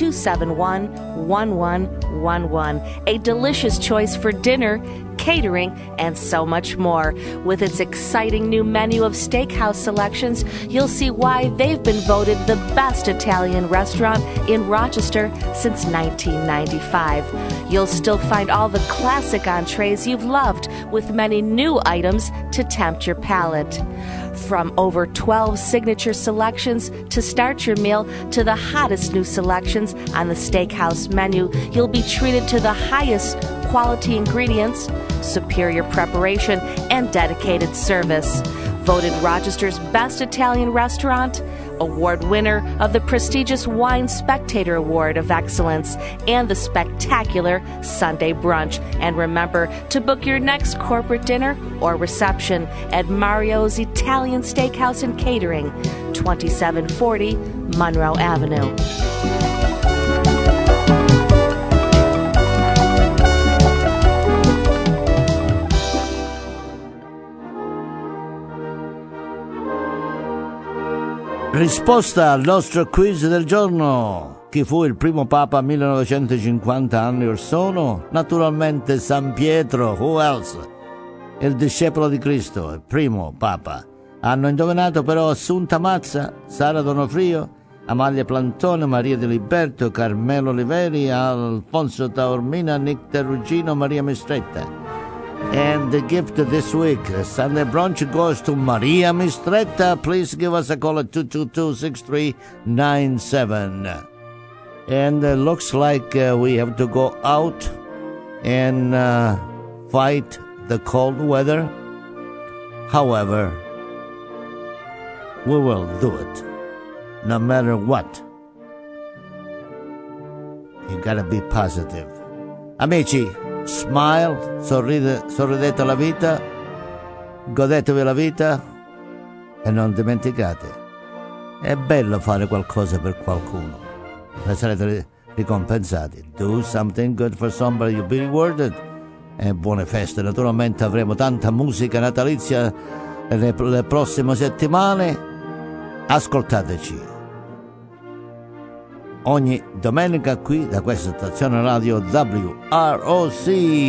271-1111. A delicious choice for dinner, catering, and so much more. With its exciting new menu of steakhouse selections, you'll see why they've been voted the best Italian restaurant in Rochester since 1995. You'll still find all the classic entrees you've loved, with many new items to tempt your palate. From over 12 signature selections to start your meal to the hottest new selections on the steakhouse menu, you'll be treated to the highest quality ingredients, superior preparation, and dedicated service. Voted Rochester's best Italian restaurant, award winner of the prestigious Wine Spectator Award of Excellence and the spectacular Sunday Brunch. And remember to book your next corporate dinner or reception at Mario's Italian Steakhouse and Catering, 2740 Monroe Avenue. Risposta al nostro quiz del giorno. Chi fu il primo papa 1950 anni or sono? Naturalmente San Pietro. Who else? Il discepolo di Cristo, il primo papa. Hanno indovinato però Assunta Mazza, Sara Donofrio, Amalia Plantone, Maria Di Liberto, Carmelo Oliveri, Alfonso Taormina, Nick Terrugino, Maria Mistretta. And the gift this week, Sunday Brunch, goes to Maria Mistretta. Please give us a call at 222-6397. And looks like we have to go out and fight the cold weather. However, we will do it, no matter what. You gotta be positive. Amici, smile, sorridete alla vita, godetevi la vita e non dimenticate, è bello fare qualcosa per qualcuno e sarete ricompensati. Do something good for somebody, you'll be rewarded. E buone feste. Naturalmente avremo tanta musica natalizia le prossime settimane. Ascoltateci ogni domenica qui da questa stazione radio WROC.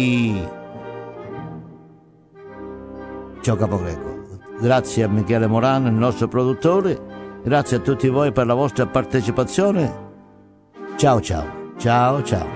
Ciao Capogreco, grazie a Michele Morano, il nostro produttore, grazie a tutti voi per la vostra partecipazione. Ciao ciao, ciao ciao.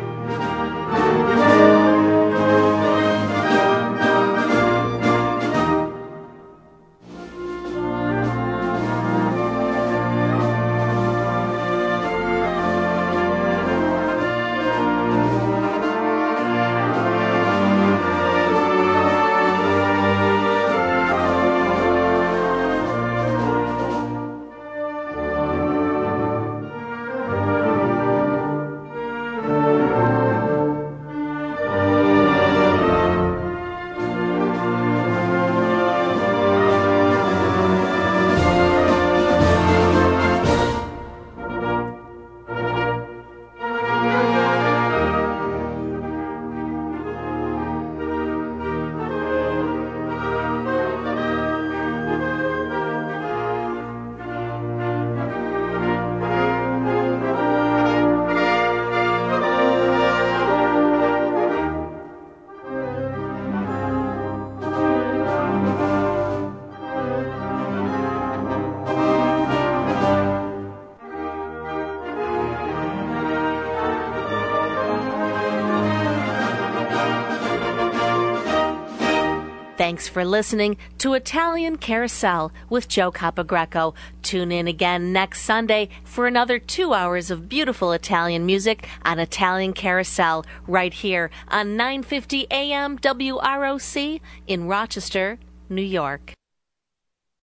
Thanks for listening to Italian Carousel with Joe Capogreco. Tune in again next Sunday for another 2 hours of beautiful Italian music on Italian Carousel right here on 950 AM WROC in Rochester, New York.